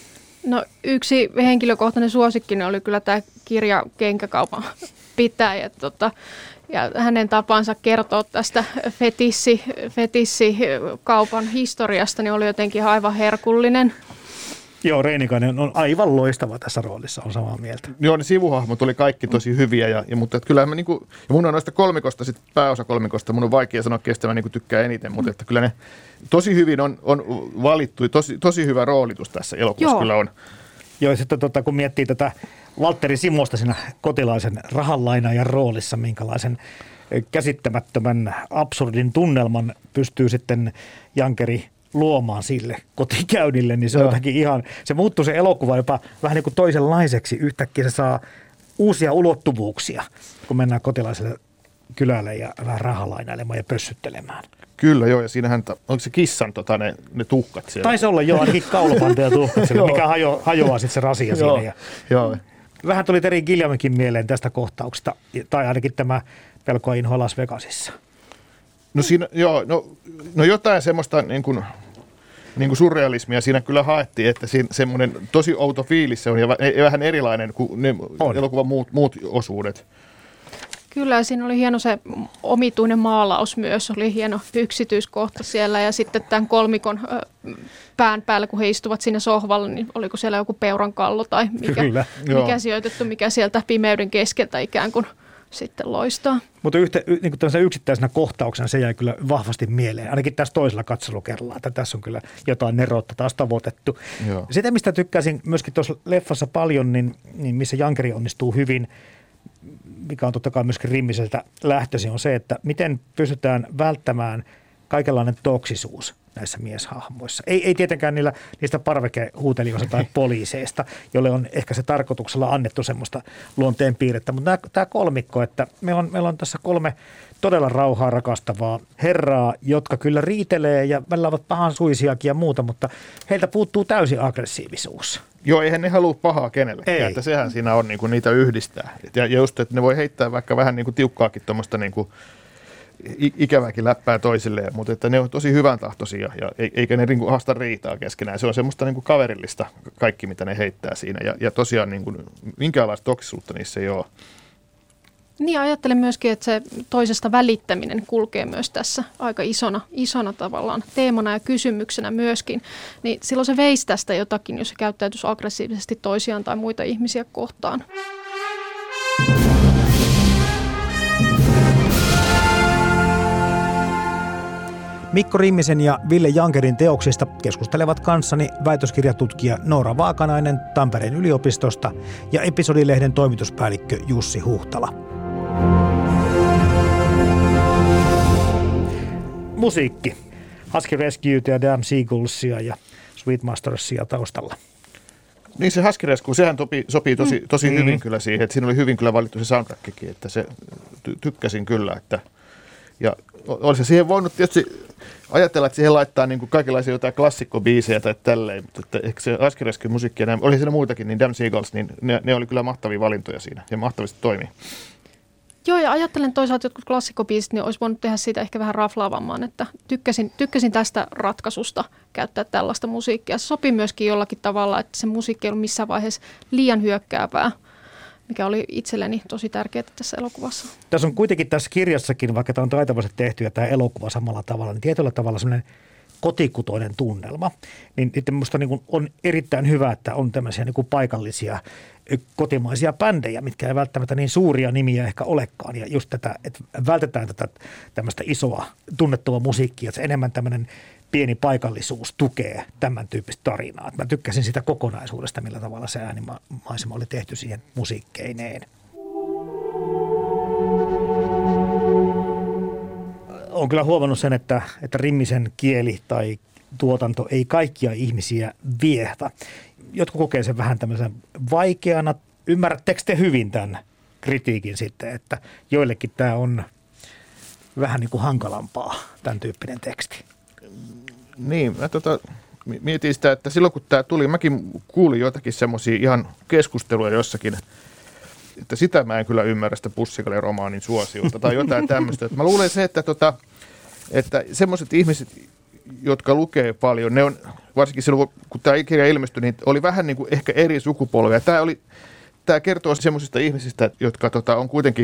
No yksi henkilökohtainen suosikkini oli kyllä tämä kirjakenkäkaupan pitäjä. Tota, ja hänen tapansa kertoa tästä fetissi, fetissikaupan historiasta niin oli jotenkin aivan herkullinen. Joo, Reinikainen on aivan loistava tässä roolissa, on samaa mieltä. Joo, ne sivuhahmot oli kaikki tosi hyviä, ja, ja, mutta että kyllä mä niinku, ja mun on noista kolmikosta, sit pääosa kolmikosta, mun on vaikea sanoa kestä mä niinku tykkään eniten, mutta että kyllä ne tosi hyvin on, on valittu, tosi, tosi hyvä roolitus tässä elokuvassa kyllä on. Joo, ja sitten tota, kun miettii tätä Valtteri Simosta siinä Kotilaisen rahanlainaajan roolissa, minkälaisen käsittämättömän absurdin tunnelman pystyy sitten Jankeri luomaan sille kotikäynnille, niin se on jotakin ihan, se muuttuu se elokuva jopa vähän niin kuin toisenlaiseksi. Yhtäkkiä se saa uusia ulottuvuuksia, kun mennään Kotilaiselle kylälle ja vähän rahalainailemaan ja pössyttelemään. Kyllä joo, ja siinähän, onko se kissan tota, ne, ne tuhkat siellä? Taisi olla joo, ainakin kaulapanta ja tuhkat siellä, mikä hajo, hajoaa sitten se rasia siinä. Ja joo. Vähän tuli Terry Gilliamikin mieleen tästä kohtauksesta, tai ainakin tämä Pelkoa inhoa Las Vegasissa. No siinä, joo, no, no jotain semmoista niin kuin, niin kuin surrealismia siinä kyllä haettiin, että siinä semmoinen tosi outo fiilis se on ja vähän erilainen kuin ne on. Elokuvan muut, muut osuudet. Kyllä, siinä oli hieno se omituinen maalaus myös, oli hieno yksityiskohta siellä ja sitten tämän kolmikon pään päällä, kun he istuvat siinä sohvalla, niin oliko siellä joku peurankallo tai mikä, mikä sijoitettu, mikä sieltä pimeyden keskeltä ikään kuin sitten loistaa. Mutta yhtä, niin kuin yksittäisenä kohtauksena se jäi kyllä vahvasti mieleen, ainakin tässä toisella katselukerralla, että tässä on kyllä jotain neroutta taas tavoitettu. Joo. Sitä, mistä tykkäsin myöskin tuossa leffassa paljon, niin, niin missä Jankeri onnistuu hyvin, mikä on totta kai myöskin Rimmiseltä lähtöisin, on se, että miten pystytään välttämään kaikenlainen toksisuus näissä mieshahmoissa. Ei, ei tietenkään niillä, niistä parvekehuutelijoista tai poliiseista, jolle on ehkä se tarkoituksella annettu semmoista luonteen piirrettä. Mutta tämä kolmikko, että meillä on, meillä on tässä kolme todella rauhaa rakastavaa herraa, jotka kyllä riitelee ja välillä ovat pahansuisiakin ja muuta, mutta heiltä puuttuu täysin aggressiivisuus. Joo, eihän ne halua pahaa kenellekään, ei. Että sehän siinä on niinku niitä yhdistää. Ja just, että ne voi heittää vaikka vähän niinku tiukkaakin tuommoista niinku ikäväkin läppää toisilleen, mutta että ne on tosi hyvän tahtoisia ja eikä ne niinku haasta riitaa keskenään. Se on semmoista niinku kaverillista kaikki, mitä ne heittää siinä ja, ja tosiaan niinku, minkäänlaista toksisuutta niissä ei ole. Niin, ajattelen myöskin, että se toisesta välittäminen kulkee myös tässä aika isona, isona tavallaan teemana ja kysymyksenä myöskin. Niin silloin se veisi tästä jotakin, jos se käyttäytyisi aggressiivisesti toisiaan tai muita ihmisiä kohtaan. Mikko Rimmisen ja Ville Jankerin teoksista keskustelevat kanssani väitöskirjatutkija Noora Vaakanainen Tampereen yliopistosta ja Episodilehden toimituspäällikkö Jussi Huhtala. Musiikki. Husky Rescuetä ja Damn Seagullsia ja Sweet Mastersia taustalla. Niin se Husky Rescue, sehän topi, sopii tosi, tosi mm. hyvin kyllä siihen, että siinä oli hyvin kyllä valittu se soundtrackikin, että se ty- tykkäsin kyllä, että ja olisi siihen voinut tietysti ajatella, että siihen laittaa niin kuin kaikenlaisia jotain klassikkobiisejä tai tälleen, mutta että ehkä se Husky Rescue musiikki, ja oli siinä muitakin, niin Damn Seagulls, niin ne, ne oli kyllä mahtavia valintoja siinä ja mahtavasti toimii. Joo, ja ajattelen toisaalta jotkut klassikkobiisit, niin olisi voinut tehdä siitä ehkä vähän raflaavamman, että tykkäsin, tykkäsin tästä ratkaisusta käyttää tällaista musiikkia. Se sopii myöskin jollakin tavalla, että se musiikki ei ollut missään vaiheessa liian hyökkäävää, mikä oli itselleni tosi tärkeää tässä elokuvassa. Tässä on kuitenkin tässä kirjassakin, vaikka tämä on taitavasti tehty ja tämä elokuva samalla tavalla, niin tietyllä tavalla sellainen kotikutoinen tunnelma. Niin minusta niin on erittäin hyvä, että on tämmöisiä niin kuin paikallisia kotimaisia bändejä, mitkä ei välttämättä niin suuria nimiä ehkä olekaan. Ja just tätä, että vältetään tätä tämmöistä isoa tunnettua musiikkia, että se enemmän tämmöinen pieni paikallisuus tukee tämän tyyppistä tarinaa. Mä tykkäsin sitä kokonaisuudesta, millä tavalla se äänimaisema oli tehty siihen musiikkeineen. Olen kyllä huomannut sen, että, että Rimmisen kieli tai tuotanto ei kaikkia ihmisiä viehtä. Jotkut kokee sen vähän tämmöisen vaikeana. Ymmärrättekö te hyvin tämän kritiikin sitten, että joillekin tämä on vähän niin kuin hankalampaa, tämän tyyppinen teksti? Niin, mä tota, mietin sitä, että silloin kun tämä tuli, mäkin kuulin jotakin semmoisia ihan keskusteluja jossakin, että sitä mä en kyllä ymmärrä sitä Pussikalja-romaanin suosiota tai jotain tämmöistä. Mä luulen se, että, tota, että semmoiset ihmiset, jotka lukee paljon, ne on, varsinkin silloin kun tämä kirja ilmestyi, niin oli vähän niin kuin ehkä eri sukupolvia. Tämä, oli, tämä kertoo semmoisista ihmisistä, jotka tota, on kuitenkin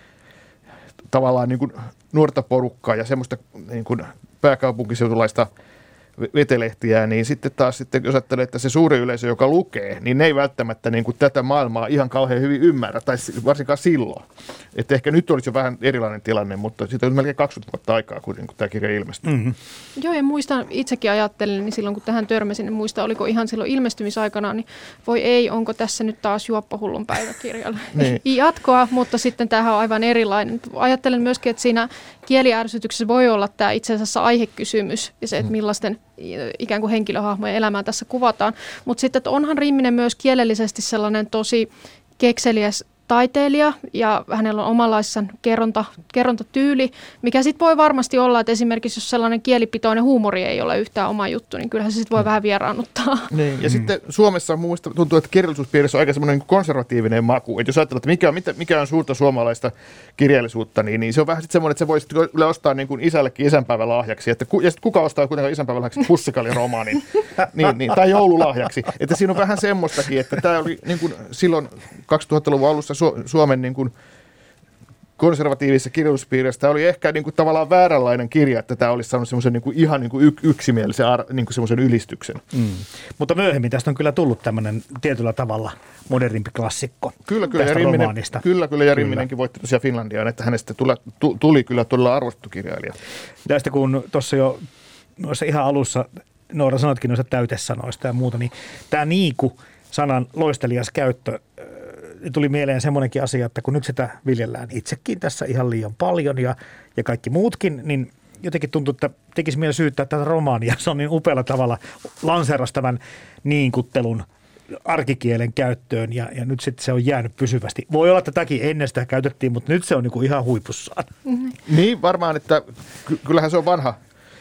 tavallaan niin kuin nuorta porukkaa ja semmoista niin kuin pääkaupunkiseutulaista vetelehtiä, niin sitten taas sitten, jos ajattelee, että se suuri yleisö, joka lukee, niin ne ei välttämättä niin kuin tätä maailmaa ihan kauhean hyvin ymmärrä, tai varsinkaan silloin. Että ehkä nyt olisi jo vähän erilainen tilanne, mutta siitä on melkein kaksikymmentä vuotta aikaa, kun, kun tämä kirja ilmestyi. Mm-hmm. Joo, ja muistan, itsekin ajattelin, niin silloin kun tähän törmäsin, niin muista, oliko ihan silloin ilmestymisaikana, niin voi ei, onko tässä nyt taas juoppahullun päiväkirjalla niin. Jatkoa, mutta sitten tämähän on aivan erilainen. Ajattelen myöskin, että siinä kieliärsytyksessä voi olla tämä itse asiassa aihekysymys ja se, että millaisten ikään kuin henkilöhahmojen elämää tässä kuvataan. Mutta sitten että onhan Rimminen myös kielellisesti sellainen tosi kekseliäs taiteilija ja hänellä on omanlaisen kerronta, kerrontatyyli, mikä sitten voi varmasti olla, että esimerkiksi jos sellainen kielipitoinen huumori ei ole yhtään oma juttu, niin kyllähän se sitten voi mm. vähän vieraannuttaa. Niin, ja mm. sitten Suomessa muista, tuntuu, että kirjallisuuspiirissä on aika semmoinen konservatiivinen maku. Että jos ajattelee, että mikä on, mikä on suurta suomalaista kirjallisuutta, niin, niin se on vähän sitten semmoinen, että se voisi kyllä ostaa niin kuin isällekin isänpäivälahjaksi. Että, ja sitten kuka ostaa kuitenkaan isänpäivälahjaksi Pussikalja-romaanin niin, niin, tai joululahjaksi. Että siinä on vähän semmoistakin, että tämä oli niin kuin silloin kaksituhattaluvun alussa Suomen niin kuin konservatiivisessa kirjallisuuspiirissä oli ehkä niin kuin tavallaan vääränlainen kirja, että tämä olisi saanut semmoisen niin kuin ihan niin kuin yksimielisen niin kuin semmoisen ylistyksen. Mm. Mutta myöhemmin tästä on kyllä tullut tämmöinen tietyllä tavalla modernimpi klassikko. Kyllä, kyllä. Ja Rimminen, kyllä, kyllä. Ja Rimminenkin voitti tosiaan Finlandiaan, että hänestä tuli, tuli kyllä todella arvostettu kirjailija. Tästä kun tuossa jo noissa ihan alussa, Noora sanotkin noista täytesanoista ja muuta, niin tämä niiku sanan loistelias käyttö tuli mieleen semmoinenkin asia, että kun nyt sitä viljellään itsekin tässä ihan liian paljon ja, ja kaikki muutkin, niin jotenkin tuntuu, että tekisi mieli syyttää tätä romaania. Se on niin upealla tavalla lanseeras tämän niinkuttelun arkikielen käyttöön ja, ja nyt sitten se on jäänyt pysyvästi. Voi olla, että tätäkin ennen sitä käytettiin, mutta nyt se on niin kuin ihan huipussaan. Mm-hmm. Niin, varmaan, että ky- kyllähän se on vanha,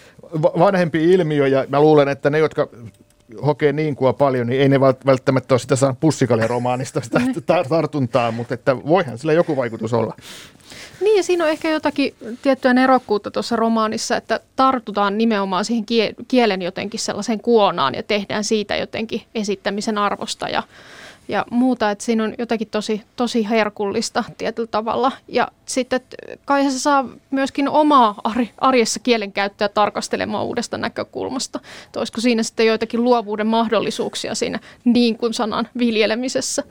vanhempi ilmiö ja mä luulen, että ne, jotka hokee niinkua paljon, niin ei ne välttämättä ole sitä saanut Pussikalja-romaanista sitä tartuntaa, mutta että voihan sillä joku vaikutus olla. Niin ja siinä on ehkä jotakin tiettyä nerokkuutta tuossa romaanissa, että tartutaan nimenomaan siihen kielen jotenkin sellaiseen kuonaan ja tehdään siitä jotenkin esittämisen arvosta ja, ja muuta, että siinä on jotakin tosi, tosi herkullista tietyllä tavalla. Ja sitten kai se saa myöskin omaa arjessa kielenkäyttöä tarkastelemaan uudesta näkökulmasta. Että olisiko siinä sitten joitakin luovuuden mahdollisuuksia siinä niin kuin sanan viljelemisessä.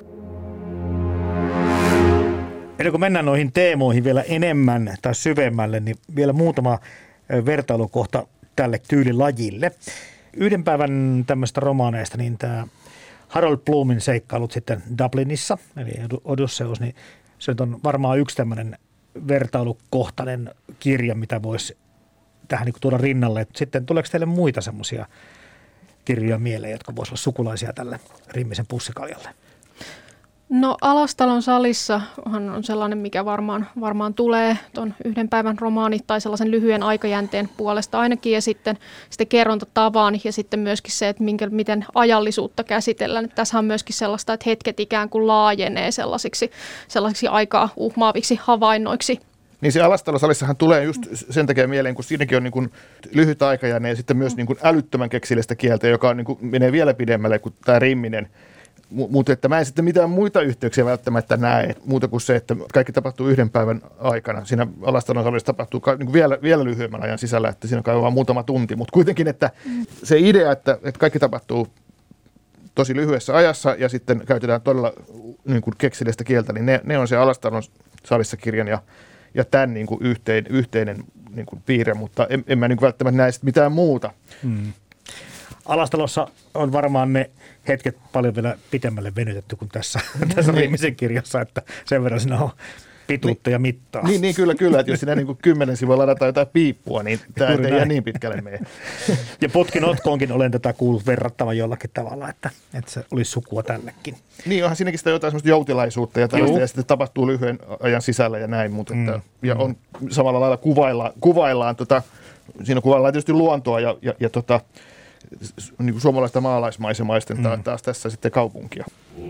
Ennen kuin mennään noihin teemoihin vielä enemmän tai syvemmälle, niin vielä muutama vertailukohta tälle tyylilajille. Yhden päivän tämmöistä romaaneista, niin tämä Harold Bloomin seikkailut sitten Dublinissa, eli Odysseus, niin se on varmaan yksi tämmöinen vertailukohtainen kirja, mitä voisi tähän niin kuin tuoda rinnalle. Sitten tuleeko teille muita semmoisia kirjoja mieleen, jotka voisivat olla sukulaisia tälle Rimmisen Pussikaljalle? No Alastalon salissa on sellainen, mikä varmaan, varmaan tulee tuon yhden päivän romaani tai sellaisen lyhyen aikajänteen puolesta ainakin ja sitten, sitten kerrontatavan ja sitten myöskin se, että minkä, miten ajallisuutta käsitellään. Että tässä on myöskin sellaista, että hetket ikään kuin laajenee sellaisiksi, sellaisiksi aikaa uhmaaviksi havainnoiksi. Niin se Alastalosalissahan tulee just sen takia mieleen, kun siinäkin on niin kuin lyhyt aikajänne ja sitten myös niin kuin älyttömän keksillistä kieltä, joka on niin kuin, menee vielä pidemmälle kuin tämä Rimminen. Mutta että mä en sitten mitään muita yhteyksiä välttämättä näe, muuta kuin se, että kaikki tapahtuu yhden päivän aikana. Siinä Alastalon salissa tapahtuu niin kuin vielä, vielä lyhyemmän ajan sisällä, että siinä on kai vain muutama tunti. Mutta kuitenkin, että se idea, että, että kaikki tapahtuu tosi lyhyessä ajassa ja sitten käytetään todella niin kuin keksillistä kieltä, niin ne, ne on se Alastalon salissa kirjan ja, ja tämän niin kuin yhteinen, yhteinen niin kuin piirre, mutta en, en mä niin kuin välttämättä näe mitään muuta. Hmm. Alastalossa on varmaan ne hetket paljon vielä pitemmälle venytetty kuin tässä, tässä Rimmisen kirjassa, että sen verran siinä on pituutta niin, ja mittaa. Niin, niin kyllä, kyllä, että jos siinä niin kuin kymmenen sivua ladataan jotain piippua, niin tämä ei ihan niin pitkälle mene. Ja Potkinotkoonkin olen tätä kuullut verrattavan jollakin tavalla, että, että se olisi sukua tällekin. Niin, onhan siinäkin sitä jotain semmoista joutilaisuutta ja tällaista, Juu. ja sitten tapahtuu lyhyen ajan sisällä ja näin, mutta että, mm. ja on samalla lailla kuvaillaan, kuvaillaan tota, siinä kuvaillaan tietysti luontoa ja, ja, ja tota, niin kuin suomalaista maalaismaisemaisten mm. taas tässä sitten kaupunkia.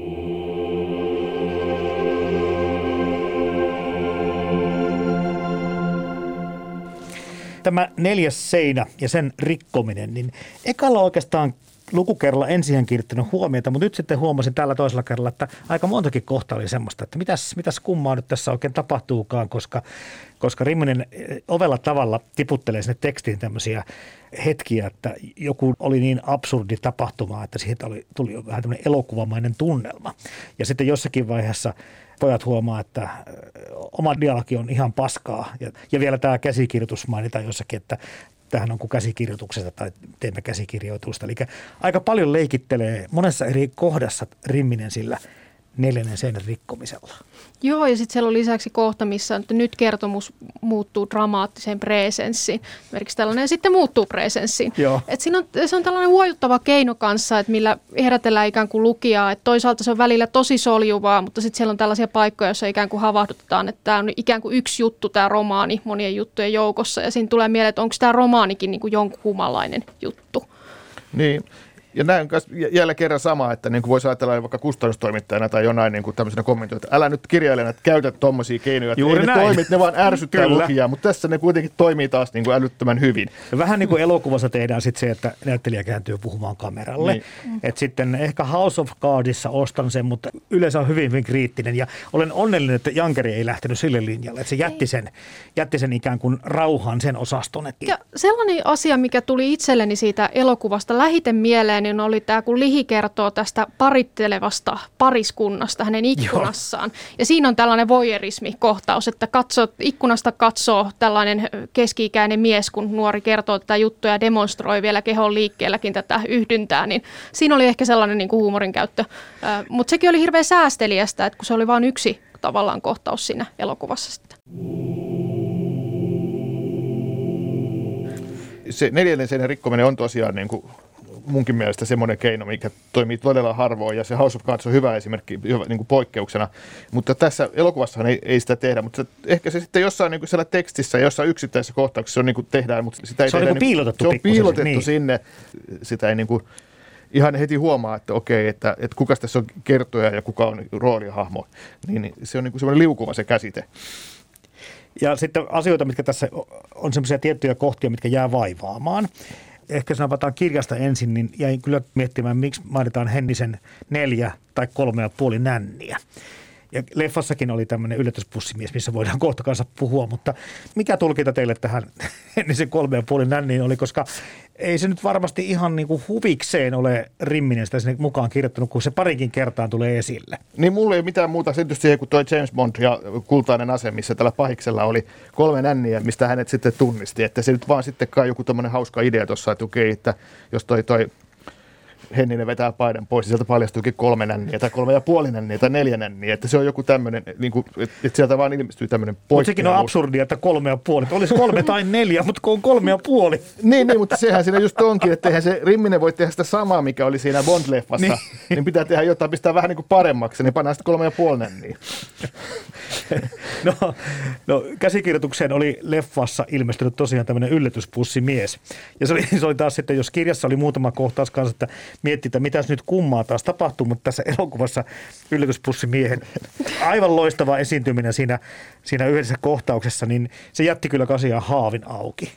Tämä neljäs seinä ja sen rikkominen, niin ekalla oikeastaan lukukerralla ensin en kiinnittänyt huomiota, mutta nyt sitten huomasin tällä toisella kerralla, että aika montakin kohtaa oli semmoista, että mitäs, mitäs kummaa nyt tässä oikein tapahtuukaan, koska, koska Rimminen ovella tavalla tiputtelee sinne tekstiin tämmöisiä hetkiä, että joku oli niin absurdi tapahtuma, että siitä oli, tuli jo vähän tämmöinen elokuvamainen tunnelma. Ja sitten jossakin vaiheessa pojat huomaa, että oma dialogi on ihan paskaa. Ja, ja vielä tämä käsikirjoitus mainitaan jossakin, että tämähän on kuin käsikirjoituksesta tai teemme käsikirjoitusta. Eli aika paljon leikittelee monessa eri kohdassa Rimminen sillä neljännen seinän rikkomisella. Joo, ja sitten siellä on lisäksi kohta, missä että nyt kertomus muuttuu dramaattiseen presenssiin. Esimerkiksi tällainen ja sitten muuttuu presenssiin. Et siinä on, se on tällainen huojuttava keino kanssa, että millä herätellään ikään kuin lukijaa. Et toisaalta se on välillä tosi soljuvaa, mutta sitten siellä on tällaisia paikkoja, joissa ikään kuin havahdutetaan, että tämä on ikään kuin yksi juttu, tämä romaani monien juttujen joukossa. Ja siinä tulee mieleen, että onko tämä romaanikin niin kuin jonkun kumalainen juttu. Niin. Ja näin jälleen kerran sama, että niin kuin voisi ajatella vaikka kustannustoimittajana tai jonain niin kuin tämmöisenä kommentoida, että älä nyt kirjailijana käytä tommosia keinoja, että Juuri ei näin. ne toimit, ne vaan ärsyttää lukijaa, mutta tässä ne kuitenkin toimii taas niin kuin älyttömän hyvin. Ja vähän niin kuin elokuvassa tehdään sitten se, että näyttelijä kääntyy puhumaan kameralle. Niin. Että sitten ehkä House of Cardsissa ostan sen, mutta yleensä on hyvin, hyvin kriittinen ja olen onnellinen, että Jankeri ei lähtenyt sille linjalle, että se jätti sen, jätti sen ikään kuin rauhaan sen osaston. Että... Ja sellainen asia, mikä tuli itselleni siitä elokuvasta lähiten mieleen, niin oli tämä, kun Lihi kertoo tästä parittelevasta pariskunnasta hänen ikkunassaan. Joo. Ja siinä on tällainen voyeurismi-kohtaus, että katsoo, ikkunasta katsoo tällainen keski-ikäinen mies, kun nuori kertoo tätä juttua ja demonstroi vielä kehon liikkeelläkin tätä yhdyntää. Niin siinä oli ehkä sellainen niin kuin huumorin käyttö. Mutta sekin oli hirveän säästeliästä, että kun se oli vain yksi tavallaan kohtaus siinä elokuvassa sitten. Se neljännen seinän rikkominen on tosiaan niin kuin munkin mielestä semmoinen keino, mikä toimii todella harvoin, ja se House of Cards on hyvä esimerkki hyvä, niin kuin poikkeuksena, mutta tässä elokuvassahan ei, ei sitä tehdä, mutta se, ehkä se sitten jossain niin kuin siellä tekstissä, jossain yksittäisessä kohtauksessa se on niin kuin tehdään, mutta sitä ei se tehdä, on niin piilotettu, se on piilotettu niin. sinne, sitä ei niin kuin ihan heti huomaa, että okei, että, että kuka tässä on kertoja ja kuka on roolihahmo, niin, niin se on niin kuin semmoinen liukuva se käsite. Ja sitten asioita, mitkä tässä on semmoisia tiettyjä kohtia, mitkä jää vaivaamaan. Ehkä jos avataan kirjasta ensin, niin jäin kyllä miettimään, miksi mainitaan Hennisen neljä tai kolme ja puoli nänniä. Ja leffassakin oli tämmöinen yllätyspussimies, missä voidaan kohta kanssa puhua, mutta mikä tulkinta teille tähän Hennisen kolme ja puoli nänniin oli, koska ei se nyt varmasti ihan niin kuin huvikseen ole Rimminen sitä sinne mukaan kirjoittanut, kun se parinkin kertaan tulee esille. Niin mulla ei ole mitään muuta selitystä siihen kuin toi James Bond ja Kultainen ase, missä tällä pahiksella oli kolme nänniä, mistä hänet sitten tunnisti. Että se nyt vaan sittenkaan joku tommoinen hauska idea tuossa, että okei, että jos toi, toi Henninen vetää paidan pois, ja sieltä paljastuukin kolme nänniä, tai kolme ja puoli nänniä, tai neljä nänniä, että se on joku tämmöinen, niin kuin, että sieltä vaan ilmestyy tämmöinen poikkeavuus. Mutta sekin on absurdia, että kolme ja puoli, olisi kolme tai neljä, mutta kun on kolme ja puoli. niin, niin, mutta sehän siinä just onkin, että eihän se Rimminen voi tehdä sitä samaa, mikä oli siinä Bond-leffassa, niin, niin pitää tehdä jotain, pistää vähän niin kuin paremmaksi, niin pannaan sitten kolme ja puoli nänniä. no, no, käsikirjoitukseen oli leffassa ilmestynyt tosiaan tämmöinen yllätyspussimies. Ja se oli, se oli taas sitten, jos kirjassa oli muutama kohtaus kanssa, että miettii, että mitäs nyt kummaa taas tapahtuu, mutta tässä elokuvassa yllätyspusimiehen aivan loistava esiintyminen siinä, siinä yhdessä kohtauksessa, niin se jätti kyllä kasiaan haavin auki.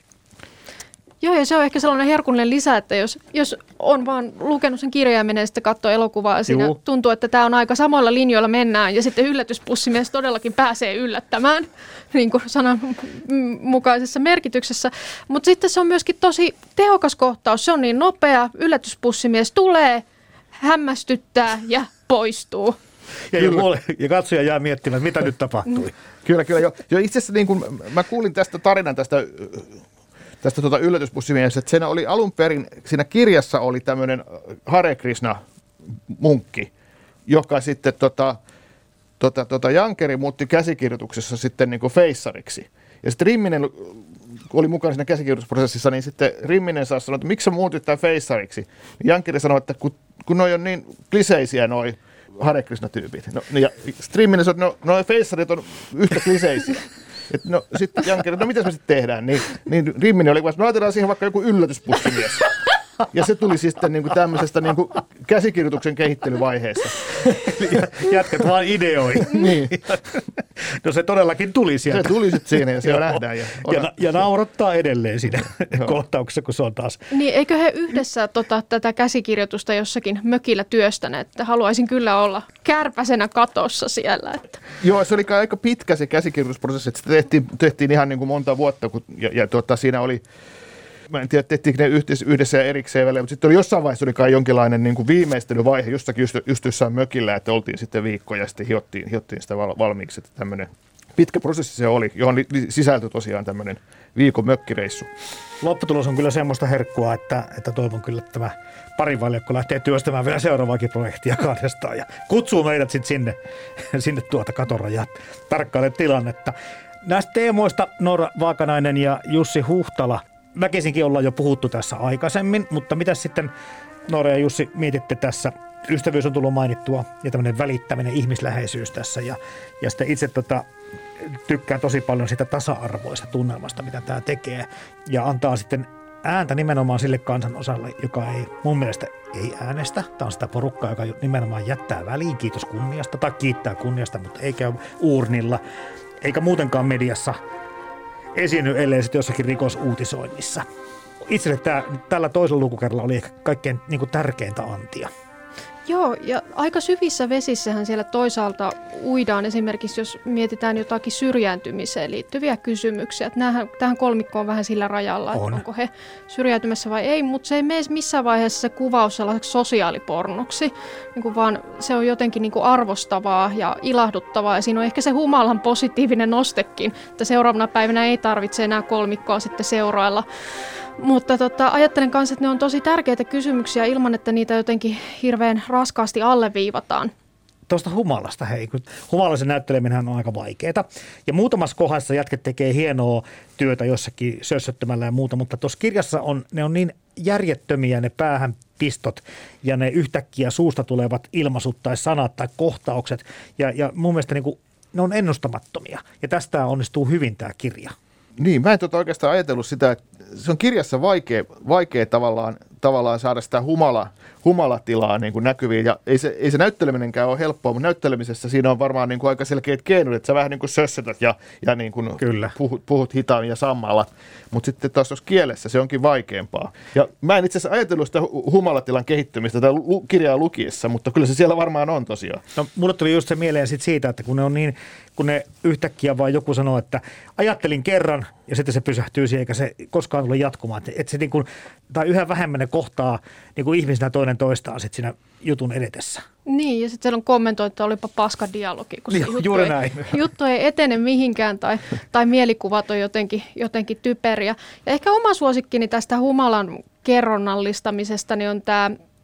Joo, ja se on ehkä sellainen herkullinen lisä, että jos, jos on vaan lukenut sen kirjan ja menee sitten katsoa elokuvaa ja siinä Juu. tuntuu, että tämä on aika samoilla linjoilla mennään ja sitten yllätyspussimies todellakin pääsee yllättämään niin kuin sanan mukaisessa merkityksessä. Mutta sitten se on myöskin tosi tehokas kohtaus, se on niin nopea, yllätyspussimies tulee, hämmästyttää ja poistuu. Ja, ja katsoja jää miettimään, mitä nyt tapahtui. Kyllä, kyllä. Jo, jo itse asiassa niin kun mä kuulin tästä tarinan tästä... tästä tuota yllätyspussimies, että siinä oli alun perin, siinä kirjassa oli tämmöinen Hare Krishna-munkki, joka sitten tota, tota, tota Jankeri muutti käsikirjoituksessa sitten niin kuin feissariksi. Ja sitten Rimminen oli mukana siinä käsikirjoitusprosessissa, niin sitten Rimminen saa sanoa, että miksi sä muutit tämän feissariksi? Jankeri sanoi, että kun, kun noi on niin kliseisiä noi Hare Krishna-tyypit. No, ja Rimminen sanoi, että no, noi feissarit on yhtä kliseisiä. Et no sitten Jankeri, no mitäs me sitten tehdään? Niin, niin Rimminen oli vaan, no ajatellaan siihen vaikka joku yllätyspussimies. Ja se tuli sitten niin kuin tämmöisestä niin kuin käsikirjoituksen kehittelyvaiheessa. Jätkät vaan ideoi. Niin. No se todellakin tuli sieltä. Se tuli sitten siinä ja siellä nähdään. Ja, ja, ja naurattaa edelleen siinä kohtauksessa, kun se on taas. Niin, eikö he yhdessä tota, tätä käsikirjoitusta jossakin mökillä työstäneet, että haluaisin kyllä olla kärpäsenä katossa siellä. Että. Joo, se oli aika pitkä se käsikirjoitusprosessi, että sitä tehtiin, tehtiin ihan niin kuin monta vuotta, kun, ja, ja tuota, siinä oli... Mä en tiedä, tehtiinkö ne yhdessä ja erikseen välillä, mutta sitten oli jossain vaiheessa oli kai jonkinlainen niin kuin viimeistelyvaihe jossakin just, just jossain mökillä, että oltiin sitten viikko ja sitten hiottiin, hiottiin sitä valmiiksi, että tämmöinen pitkä prosessi se oli, johon sisältyi tosiaan tämmöinen viikon mökkireissu. Lopputulos on kyllä semmoista herkkua, että, että toivon kyllä, että tämä parivaljakko lähtee työstämään vielä seuraavaakin projektia kahdestaan ja kutsuu meidät sitten sinne, sinne tuota katorajaa tarkkaille tilannetta. Näistä teemoista Noora Vaakanainen ja Jussi Huhtala. Väkisinkin ollaan jo puhuttu tässä aikaisemmin, mutta mitä sitten Noora ja Jussi mietitte tässä? Ystävyys on tullut mainittua ja tämmöinen välittäminen, ihmisläheisyys tässä ja, ja sitten itse tota, tykkään tosi paljon sitä tasa-arvoista tunnelmasta, mitä tämä tekee ja antaa sitten ääntä nimenomaan sille kansanosalle, joka ei mun mielestä ei äänestä. Tämä on sitä porukkaa, joka nimenomaan jättää väliin, kiitos kunniasta tai kiittää kunniasta, mutta ei käy uurnilla eikä muutenkaan mediassa esiinny, ellei sitten jossakin rikosuutisoinnissa. Itselle tämä, tällä toisella lukukerralla oli ehkä kaikkein niin kuin tärkeintä antia. Joo, ja aika syvissä vesissähän siellä toisaalta uidaan esimerkiksi, jos mietitään jotakin syrjääntymiseen liittyviä kysymyksiä. Nämähän, tähän kolmikko on vähän sillä rajalla, on. Että onko he syrjäytymässä vai ei, mutta se ei mene missään vaiheessa se kuvaus sellaiseksi sosiaalipornoksi, niin kuin vaan se on jotenkin niin kuin arvostavaa ja ilahduttavaa, ja siinä on ehkä se humalan positiivinen nostekin, että seuraavana päivänä ei tarvitse enää kolmikkoa sitten seurailla. Mutta tota, ajattelen kanssa, että ne on tosi tärkeitä kysymyksiä ilman, että niitä jotenkin hirveän raskaasti alleviivataan. Tuosta humalasta, hei, kun humalaisen näytteleminen on aika vaikeaa. Ja muutamassa kohdassa jätket tekee hienoa työtä jossakin sössöttämällä ja muuta, mutta tuossa kirjassa on, ne on niin järjettömiä ne päähänpistot ja ne yhtäkkiä suusta tulevat ilmaisut tai sanat tai kohtaukset. Ja, ja mun mielestä niin kuin, ne on ennustamattomia ja tästä onnistuu hyvin tämä kirja. Niin, mä en tuota oikeastaan ajatellut sitä, että se on kirjassa vaikea, vaikea tavallaan, tavallaan saada sitä humala, humalatilaa niin kuin näkyviin. Ja ei se, ei se näytteleminenkään ole helppoa, mutta näyttelemisessä siinä on varmaan niin kuin aika selkeät keinot, että sä vähän niin kuin sössötät ja, ja niin kuin puhut, puhut hitaammin ja sammalla. Mutta sitten taas jos kielessä se onkin vaikeampaa. Ja mä en itse asiassa ajatellut sitä humalatilan kehittymistä tai lu- kirjaa lukiessa, mutta kyllä se siellä varmaan on tosiaan. No, mulle tuli just se mieleen sit siitä, että kun ne on niin, kun ne yhtäkkiä vaan joku sanoo, että ajattelin kerran ja sitten se pysähtyy siihen, eikä se koskaan tule jatkumaan. Että et se niin kuin, tai yhä vähemmän ne kohtaa niin kuin ihmisenä toinen toistaan sit siinä jutun edetessä. Niin, ja sitten siellä on kommentoitu, että olipa paska dialogi, kun se niin, juttu, juuri ei, näin. juttu ei etene mihinkään tai, tai mielikuvat on jotenkin, jotenkin typeriä. Ja ehkä oma suosikkini tästä humalan kerronnallistamisesta niin on tämä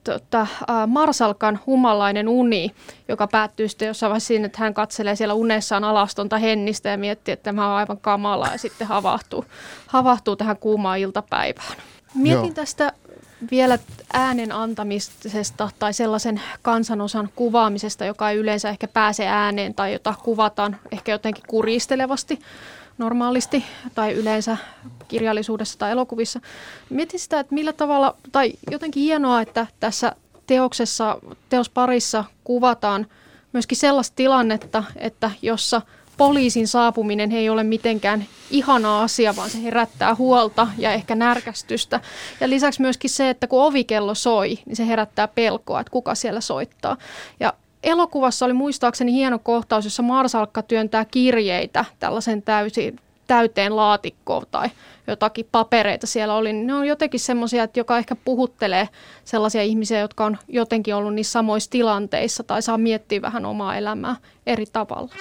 tota, Marsalkan humalainen uni, joka päättyy sitten jossain vaiheessa siinä, että hän katselee siellä unessaan alastonta Hennistä ja miettii, että tämä on aivan kamalaa ja sitten havahtuu, havahtuu tähän kuumaan iltapäivään. Mietin Joo. tästä vielä äänen antamisesta tai sellaisen kansanosan kuvaamisesta, joka ei yleensä ehkä pääse ääneen tai jota kuvataan ehkä jotenkin kuristelevasti normaalisti tai yleensä kirjallisuudessa tai elokuvissa. Mietin sitä, että millä tavalla, tai jotenkin hienoa, että tässä teoksessa, teosparissa kuvataan myöskin sellaista tilannetta, että jossa poliisin saapuminen ei ole mitenkään ihana asia, vaan se herättää huolta ja ehkä närkästystä. Ja lisäksi myöskin se, että kun ovikello soi, niin se herättää pelkoa, että kuka siellä soittaa. Ja elokuvassa oli muistaakseni hieno kohtaus, jossa Marsalkka työntää kirjeitä tällaisen täysin, täyteen laatikkoon tai jotakin papereita siellä oli. Ne on jotenkin semmoisia, että joka ehkä puhuttelee sellaisia ihmisiä, jotka on jotenkin ollut niissä samoissa tilanteissa tai saa miettiä vähän omaa elämää eri tavalla.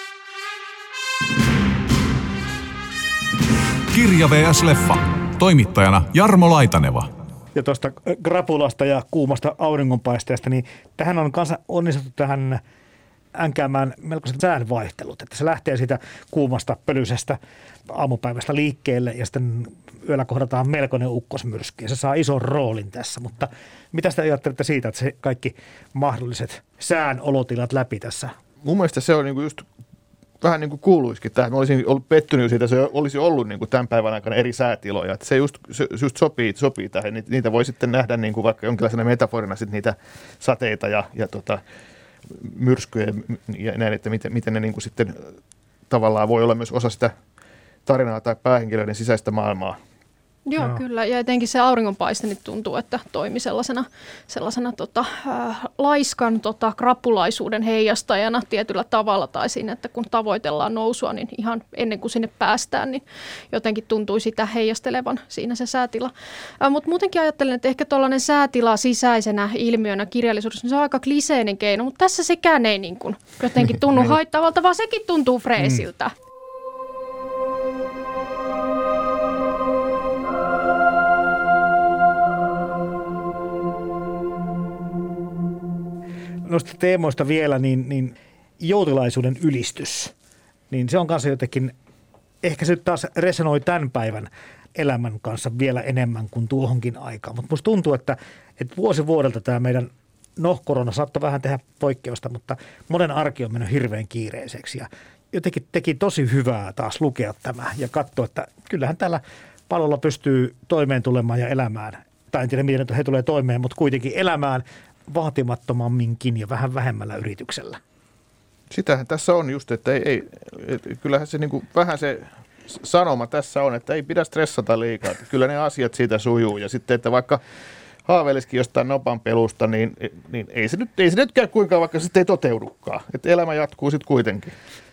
Kirja versus. Leffa. Toimittajana Jarmo Laitaneva. Ja tuosta krapulasta ja kuumasta auringonpaisteesta, niin tähän on kanssa onnistuttu tähän änkäämään melkoiset säänvaihtelut. Että se lähtee siitä kuumasta pölyisestä aamupäivästä liikkeelle ja sitten yöllä kohdataan melkoinen ukkosmyrsky. Ja se saa ison roolin tässä, mutta mitä sitä ajattelette siitä, että se kaikki mahdolliset sään olotilat läpi tässä? Mun mielestä se on niinku just vähän niin kuin kuuluisikin tähän. Mä olisin ollut pettynyt siitä, että se olisi ollut niin kuin tämän päivän aikana eri säätiloja. Että se just, se just sopii, sopii tähän. Niitä voi sitten nähdä niin kuin vaikka jonkinlaisena metaforina sitten niitä sateita ja, ja tota, myrskyjä ja näin, että miten, miten ne niin kuin sitten tavallaan voi olla myös osa sitä tarinaa tai päähenkilöiden sisäistä maailmaa. Joo, Joo, kyllä. Ja etenkin se auringonpaiste nyt tuntuu, että toimi sellaisena, sellaisena tota, äh, laiskan tota, krapulaisuuden heijastajana tietyllä tavalla. Tai siinä, että kun tavoitellaan nousua, niin ihan ennen kuin sinne päästään, niin jotenkin tuntui sitä heijastelevan siinä se säätila. Äh, Mutta muutenkin ajattelen, että ehkä tuollainen säätila sisäisenä ilmiönä kirjallisuudessa, niin se on aika kliseinen keino. Mutta tässä sekään ei niin kuin jotenkin tunnu haittavalta, vaan sekin tuntuu freesiltä. Mm. Noista teemoista vielä, niin, niin joutilaisuuden ylistys, niin se on kanssa jotenkin, ehkä se nyt taas resonoi tämän päivän elämän kanssa vielä enemmän kuin tuohonkin aikaan. Mutta musta tuntuu, että, että vuosi vuodelta tämä meidän, no korona saattoi vähän tehdä poikkeusta, mutta monen arki on mennyt hirveän kiireiseksi. Ja jotenkin teki tosi hyvää taas lukea tämä ja katsoa, että kyllähän täällä palolla pystyy toimeen tulemaan ja elämään. Tai en tiedä, miten he tulee toimeen, mutta kuitenkin elämään vaatimattomamminkin ja vähän vähemmällä yrityksellä. Sitähän tässä on just, että ei, ei, että kyllähän se niin kuin, vähän se sanoma tässä on, että ei pidä stressata liikaa. Että kyllä ne asiat siitä sujuu ja sitten, että vaikka haaveilisikin jostain nopan pelusta, niin, niin ei, se nyt, ei se nyt käy kuinka, vaikka se sitten ei toteudukaan. Että elämä jatkuu sitten kuitenkin.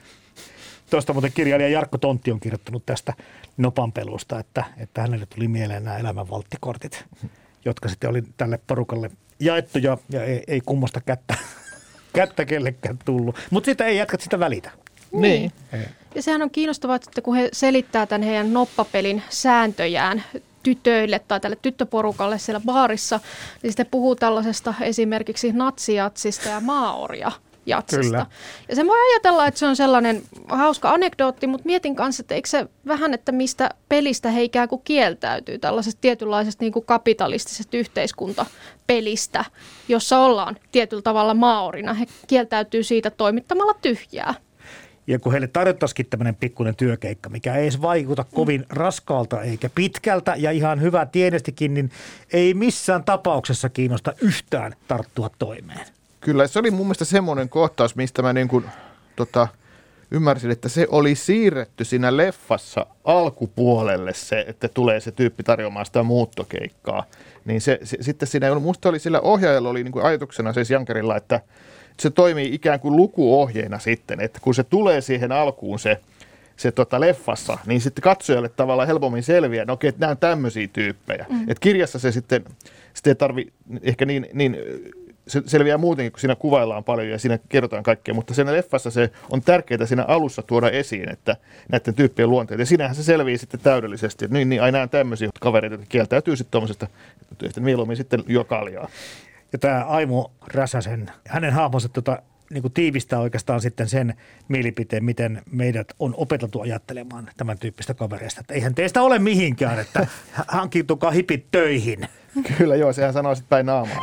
Tuosta muuten kirjailija Jarkko Tontti on kirjoittanut tästä nopan pelusta, että, että hänelle tuli mieleen nämä elämän valttikortit, jotka sitten oli tälle porukalle jaettu ja, ja ei, ei kummasta kättä, kättä kellekään tullut. Mutta sitä ei jätkät sitä välitä. Niin. Ja sehän on kiinnostavaa, että kun he selittää tämän heidän noppapelin sääntöjään tytöille tai tälle tyttöporukalle siellä baarissa, niin sitten puhuu tällaisesta esimerkiksi natsijatsista ja maaorja. Jatsista. Kyllä. Ja se voi ajatella, että se on sellainen hauska anekdootti, mutta mietin kanssa, että eikö se vähän, että mistä pelistä he ikään kuin kieltäytyy, tällaisesta tietynlaisesta niin kuin kapitalistisesta yhteiskuntapelistä, jossa ollaan tietyllä tavalla maaorina. He kieltäytyy siitä toimittamalla tyhjää. Ja kun heille tarjottaisikin tämmöinen pikkuinen työkeikka, mikä ei edes vaikuta kovin mm. raskaalta eikä pitkältä ja ihan hyvä tienestikin, niin ei missään tapauksessa kiinnosta yhtään tarttua toimeen. Kyllä, se oli mun mielestä semmoinen kohtaus, mistä mä niin kuin, tota, ymmärsin, että se oli siirretty siinä leffassa alkupuolelle se, että tulee se tyyppi tarjoamaan sitä muuttokeikkaa. Niin se, se, sitten siinä, musta oli sillä ohjaajalla oli niin kuin ajatuksena siis Jankerilla, että se toimii ikään kuin lukuohjeena sitten, että kun se tulee siihen alkuun se, se tota leffassa, niin sitten katsojalle tavallaan helpommin selviää, no okei, että nämä on tämmöisiä tyyppejä. Mm. Että kirjassa se sitten, sitten ei tarvi ehkä niin... niin se selviää muutenkin, kun siinä kuvaillaan paljon ja siinä kerrotaan kaikkea, mutta siinä leffassa se on tärkeää siinä alussa tuoda esiin, että näiden tyyppien luonteet. Ja siinähän se selviää sitten täydellisesti, että niin, niin aina on tämmöisiä kavereita, jotka kieltäytyy sitten tuollaisesta, että mieluummin sitten jo kaljaa. Ja tämä Aimo Räsäsen, hänen hahmonsa tota, niin kuin tiivistää oikeastaan sitten sen mielipiteen, miten meidät on opeteltu ajattelemaan tämän tyyppistä kavereista. Että eihän teistä ole mihinkään, että hankiutukaa hipit töihin. Kyllä joo, sehän sanoo sitten päin naamaa.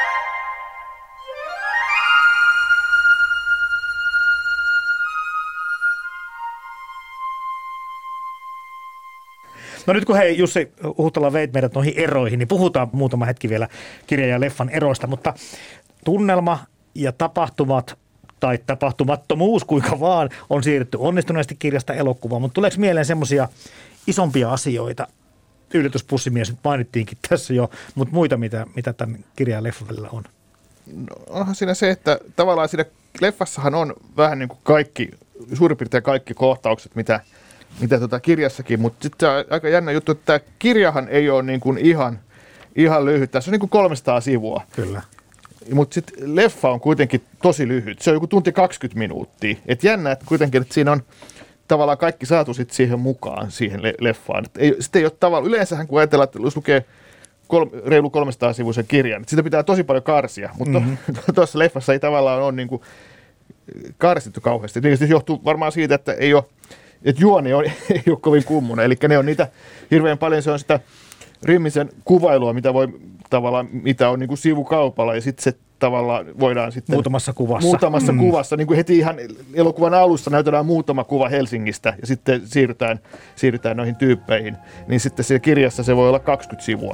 No nyt kun hei Jussi Huhtala veit meidät noihin eroihin, niin puhutaan muutama hetki vielä kirjan ja leffan eroista, mutta tunnelma ja tapahtumat tai tapahtumattomuus, kuinka vaan, on siirretty onnistuneesti kirjasta elokuvaan, mutta tuleeko mieleen semmoisia isompia asioita, yllätyspussimies nyt mainittiinkin tässä jo, mutta muita, mitä, mitä tämän kirjan ja leffan välillä on? No, onhan siinä se, että tavallaan siinä leffassahan on vähän niin kuin kaikki, suurin piirtein kaikki kohtaukset, mitä mitä tuota kirjassakin, mutta sitten aika jännä juttu, että tämä kirjahan ei ole niin kuin ihan, ihan lyhyt. Tässä on niin kuin kolmesataa sivua. Kyllä. Mutta sitten leffa on kuitenkin tosi lyhyt. Se on joku tunti kaksikymmentä minuuttia. Et jännä, että kuitenkin että siinä on tavallaan kaikki saatu sit siihen mukaan, siihen le- leffaan. Et ei, sit ei ole tavallaan, yleensähän kun ajatellaan, että jos lukee kol, reilu kolmesataa sivuisen kirjan, sitä pitää tosi paljon karsia, mutta mm-hmm. tuossa leffassa ei tavallaan ole niin kuin karsittu kauheasti. Niin se johtuu varmaan siitä, että ei ole että juoni on, ei ole kovin kummonen, eli ne on niitä hirveän paljon, se on sitä Rimmisen kuvailua, mitä voi tavallaan, mitä on niin kuin sivukaupalla, ja sitten se tavallaan voidaan sitten muutamassa kuvassa, muutamassa mm. kuvassa niin kuin heti ihan elokuvan alussa näytetään muutama kuva Helsingistä, ja sitten siirrytään, siirrytään noihin tyyppeihin, niin sitten siellä kirjassa se voi olla kaksikymmentä sivua.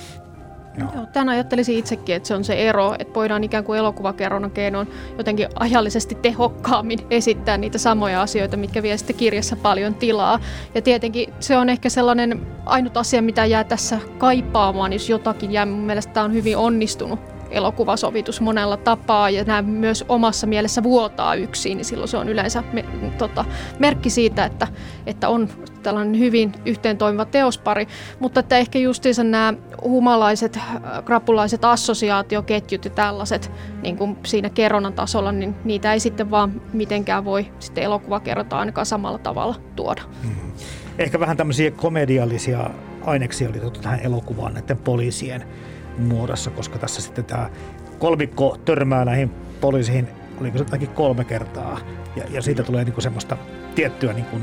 Joo. Joo, tämän ajattelisin itsekin, että se on se ero, että voidaan ikään kuin elokuvakerronnan keinoin jotenkin ajallisesti tehokkaammin esittää niitä samoja asioita, mitkä vie sitten kirjassa paljon tilaa. Ja tietenkin se on ehkä sellainen ainut asia, mitä jää tässä kaipaamaan, jos jotakin jää. Mun mielestä tämä on hyvin onnistunut elokuvasovitus monella tapaa ja nämä myös omassa mielessä vuotaa yksin, niin silloin se on yleensä me, tota, merkki siitä, että, että on tällainen hyvin yhteentoimiva teospari, mutta että ehkä justiinsa nämä humalaiset, krapulaiset assosiaatioketjut ja tällaiset niin kuin siinä kerronnan tasolla, niin niitä ei sitten vaan mitenkään voi sitten elokuvakerrota ainakaan samalla tavalla tuoda. Hmm. Ehkä vähän tämmöisiä komediallisia aineksia oli tuotu tähän elokuvaan näiden poliisien muodossa, koska tässä sitten tämä kolmikko törmää näihin poliisiin, oliko se jotakin kolme kertaa, ja, ja siitä tulee niinku semmoista tiettyä niinku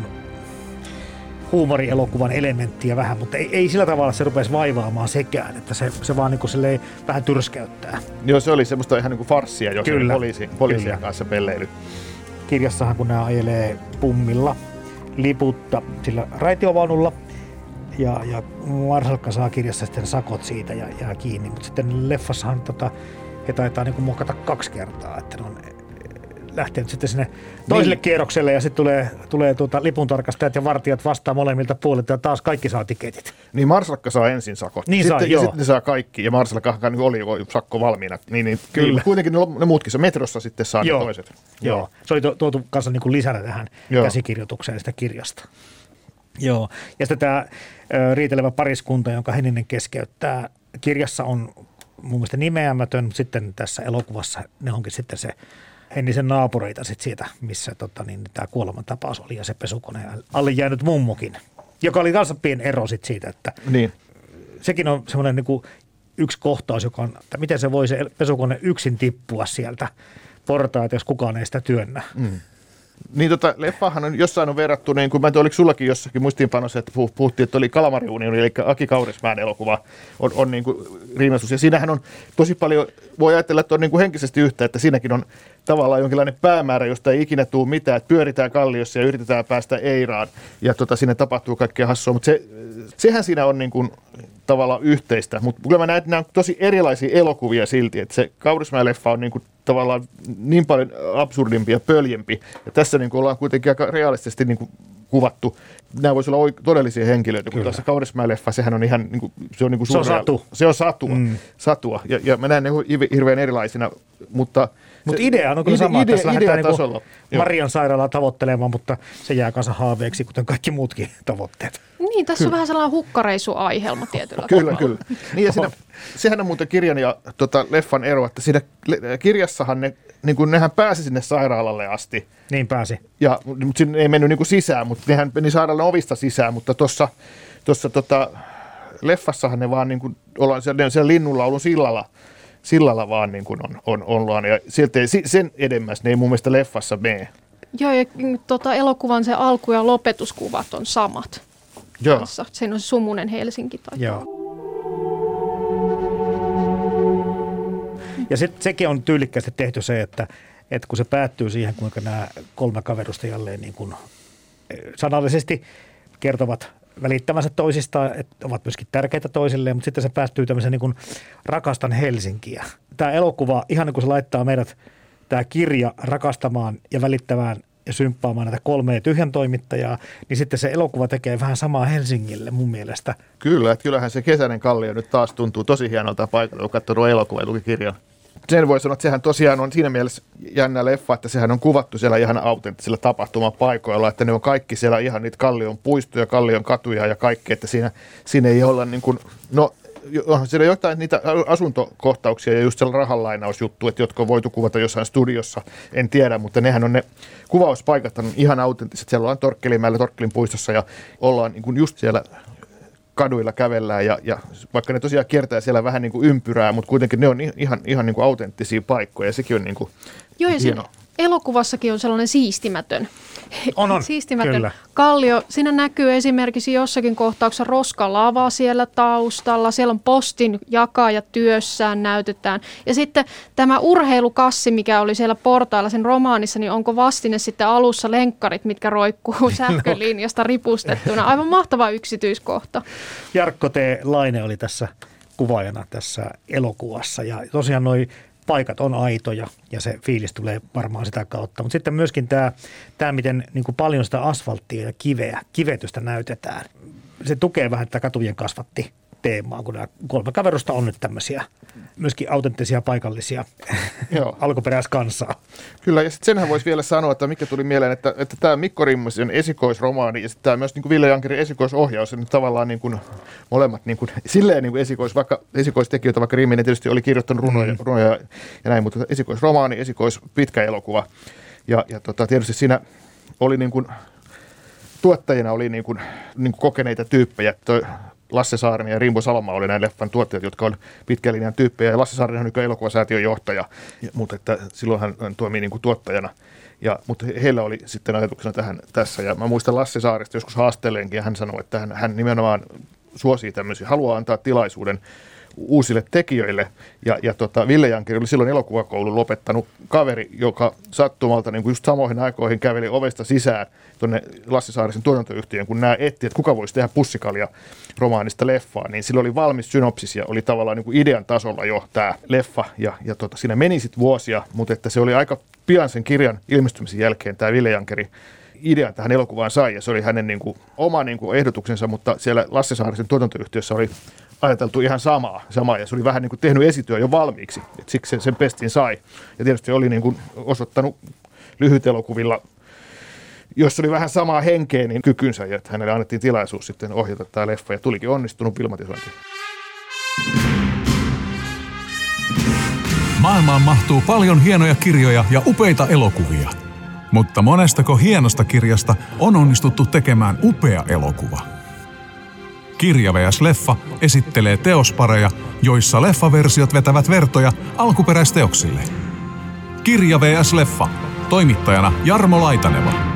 huumorielokuvan elementtiä vähän, mutta ei, ei sillä tavalla se rupesi vaivaamaan sekään, että se, se vaan niinku vähän tyrskäyttää. Joo, se oli semmoista ihan niinku farssia, joka oli poliisi, poliisien kanssa pelleily. Kirjassahan, kun nämä ajelee pummilla liputta sillä raitiovaunulla, Ja, ja Marsalkka saa kirjassa sitten sakot siitä ja jää kiinni, mutta sitten leffassahan tota, he taitaa niin kuin muokata kaksi kertaa, että ne on lähtenyt sitten sinne toiselle niin kierrokselle ja sitten tulee, tulee tuota lipuntarkastajat ja vartijat vastaan molemmilta puolilta ja taas kaikki saa tiketit. Niin Marsalkka saa ensin sakot. Niin sitten, saa, ja sitten ne saa kaikki ja Marsalkkahan oli jo sakko valmiina. Niin, niin, kyllä. Kuitenkin ne, ne muutkin se metrossa sitten saa joo. ne toiset. Joo. Joo, se oli tuotu kanssa niin kuin lisänä tähän joo. käsikirjoitukseen sitä kirjasta. Joo, ja sitten tämä riitelevä pariskunta, jonka Henninen keskeyttää, kirjassa on mun mielestä nimeämätön, mutta sitten tässä elokuvassa ne onkin sitten se Hennisen naapureita sit siitä, missä tota, niin, tämä kuolemantapaus oli ja se pesukoneen alle jäänyt mummokin, joka oli kanssa pieni ero sit siitä, että niin. sekin on semmoinen niin kuin yksi kohtaus, joka on, että miten se voi se pesukone yksin tippua sieltä portaita, jos kukaan ei sitä työnnä. Mm. Niin tota, leffahan on jossain on verrattu, niin kuin mä en tiedä, oliko sullakin jossakin muistiinpanossa, että puhuttiin, että oli Kalamariunioni, eli Aki Kaurismäen elokuva on, on niin kuin rinnastus. Ja siinähän on tosi paljon, voi ajatella, että on niin kuin henkisesti yhtä, että siinäkin on tavallaan jonkinlainen päämäärä, josta ei ikinä tule mitään, että pyöritään kalliossa ja yritetään päästä Eiraan, ja tota, siinä tapahtuu kaikkea hassua, mutta se, sehän siinä on niin kuin tavallaan yhteistä, mutta kyllä mä näen, että nämä on tosi erilaisia elokuvia silti, että se Kaurismäen leffa on niin kuin tavallaan niin paljon absurdimpi ja pöljempi, ja tässä niin kuin ollaan kuitenkin aika realistisesti niin kuin kuvattu. Nämä voisi olla todellisia henkilöitä, kun tässä Kaurismäen leffa, sehän on ihan niin kuin, se on niin kuin se on satu. Se on satua, mm. satua. Ja, ja mä näen ne hirveän erilaisina, mutta Mutta idea on kyllä ide, sama, että tässä lähdetään niin Marian sairaalaa tavoittelemaan, mutta se jää kanssa haaveeksi, kuten kaikki muutkin tavoitteet. Niin, tässä kyllä. on vähän sellainen hukkareisuaihelma tietyllä Kyllä, tavalla. Kyllä. Niin ja siinä, sehän on muuten kirjan ja tota, leffan ero, että siinä kirjassahan ne, niin kuin nehän pääsi sinne sairaalalle asti. Niin pääsi. Ja, mutta sinne ei mennyt niin kuin sisään, mutta nehän meni sairaalan ovista sisään, mutta tuossa tota, leffassahan ne vaan niin kuin ollaan siellä, siellä linnunlaulun sillalla sillalla vaan niin kuin on, on, ollaan. Ja sieltä ei, sen edemmäs ne ei mun mielestä leffassa mene. Joo, ja tota, elokuvan se alku- ja lopetuskuvat on samat. Joo. Kanssa. Siinä on se Sumunen Helsinki. Tai Joo. Ja sitten sekin on tyylikkäästi tehty se, että, että kun se päättyy siihen, kuinka nämä kolme kaverusta jälleen niin kuin sanallisesti kertovat välittämänsä toisistaan, että ovat myöskin tärkeitä toisilleen, mutta sitten se päättyy tämmöisen niin kuin rakastan Helsinkiä. Tämä elokuva, ihan niin kuin se laittaa meidät, tämä kirja rakastamaan ja välittämään ja symppaamaan näitä kolmea tyhjän toimittajaa, niin sitten se elokuva tekee vähän samaa Helsingille mun mielestä. Kyllä, että kyllähän se Kesäinen kallio nyt taas tuntuu tosi hienolta paikalta, kun katsoo elokuva ja luki kirjan. Sen voi sanoa, että sehän tosiaan on siinä mielessä jännä leffa, että sehän on kuvattu siellä ihan autenttisilla tapahtumapaikoilla, että ne on kaikki siellä ihan niitä Kallion puistoja, Kallion katuja ja kaikki, että siinä, siinä ei olla niin kuin, no onhan siellä jotain niitä asuntokohtauksia ja just sellainen rahanlainausjuttu, että jotka on voitu kuvata jossain studiossa, en tiedä, mutta nehän on ne kuvauspaikat on ihan autenttiset. Siellä ollaan Torkkelimäellä, Torkkelin puistossa ja ollaan niin kuin just siellä kaduilla kävellään ja, ja vaikka ne tosiaan kiertää siellä vähän niin kuin ympyrää, mutta kuitenkin ne on ihan, ihan niin kuin autenttisia paikkoja ja sekin on niin kuin Joo, ja hieno. Elokuvassakin on sellainen siistimätön. On, on. Siistimätön Kyllä. kallio. Siinä näkyy esimerkiksi jossakin kohtauksessa roskalava siellä taustalla. Siellä on postin jakaja työssään näytetään. Ja sitten tämä urheilukassi, mikä oli siellä portailla sen romaanissa, niin onko vastine sitten alussa lenkkarit, mitkä roikkuu sähkölinjasta ripustettuna. Aivan mahtava yksityiskohta. Jarkko T. Laine oli tässä kuvaajana tässä elokuvassa ja tosiaan noi paikat on aitoja ja se fiilis tulee varmaan sitä kautta. Mutta sitten myöskin tämä, tämä miten niin kuin paljon sitä asfalttia ja kiveä, kivetystä näytetään. Se tukee vähän tätä katujen kasvatti teemaa, kun nämä kolme kaverusta on nyt tämmöisiä myöskin autenttisia paikallisia alkuperäiskansaa. Kyllä, ja sitten senhän voisi vielä sanoa, että mikä tuli mieleen, että, että tämä Mikko Rimmosen esikoisromaani ja sitten tämä myös niin kuin Ville Jankerin esikoisohjaus, ja nyt tavallaan niin kuin molemmat niin kuin, silleen niin kuin esikois, vaikka esikoistekijöitä, vaikka Rimminen tietysti oli kirjoittanut runoja, mm. runoja ja, ja näin, mutta esikoisromaani, esikois pitkä elokuva. Ja, ja tota, tietysti siinä oli niin kuin, tuottajina oli niin kuin, niin kuin kokeneita tyyppejä. Toi Lasse Saarinen ja Rimbo Salama oli näin leffan tuottajat, jotka oli pitkän linjan tyyppejä. Ja Lasse Saarinen on nykyään elokuvasäätiön johtaja, mutta että silloin hän toimii niin kuin tuottajana. Ja, mutta heillä oli sitten ajatuksena tähän tässä. Ja mä muistan Lasse Saarista joskus haastelleenkin ja hän sanoi, että hän, hän nimenomaan suosii tämmöisiä, haluaa antaa tilaisuuden uusille tekijöille. Ja, ja tota, Ville Jankeri oli silloin elokuvakoulun lopettanut kaveri, joka sattumalta niin kuin just samoihin aikoihin käveli ovesta sisään tuonne Lasse Saarisen tuotantoyhtiön, kun nämä etti, että kuka voisi tehdä Pussikalia romaanista leffaa, niin sillä oli valmis synopsis ja oli tavallaan niin kuin idean tasolla jo tämä leffa. Ja, ja tota, siinä meni sitten vuosia, mutta että se oli aika pian sen kirjan ilmestymisen jälkeen tämä Ville Jankeri idean tähän elokuvaan sai, ja se oli hänen niin kuin, oma niin kuin ehdotuksensa, mutta siellä Lasse Saarisen tuotantoyhtiössä oli ajateltu ihan samaa, samaa ja se oli vähän niin kuin tehnyt esityö jo valmiiksi, että siksi sen, sen pestin sai. Ja tietysti oli niin kuin osoittanut lyhytelokuvilla, jos oli vähän samaa henkeä, niin kykynsä, ja että hänelle annettiin tilaisuus sitten ohjata tämä leffa, ja tulikin onnistunut filmatisointi. Maailmaan mahtuu paljon hienoja kirjoja ja upeita elokuvia. Mutta monestako hienosta kirjasta on onnistuttu tekemään upea elokuva? Kirja vs. Leffa esittelee teospareja, joissa leffaversiot vetävät vertoja alkuperäisteoksille. Kirja vs. Leffa. Toimittajana Jarmo Laitaneva.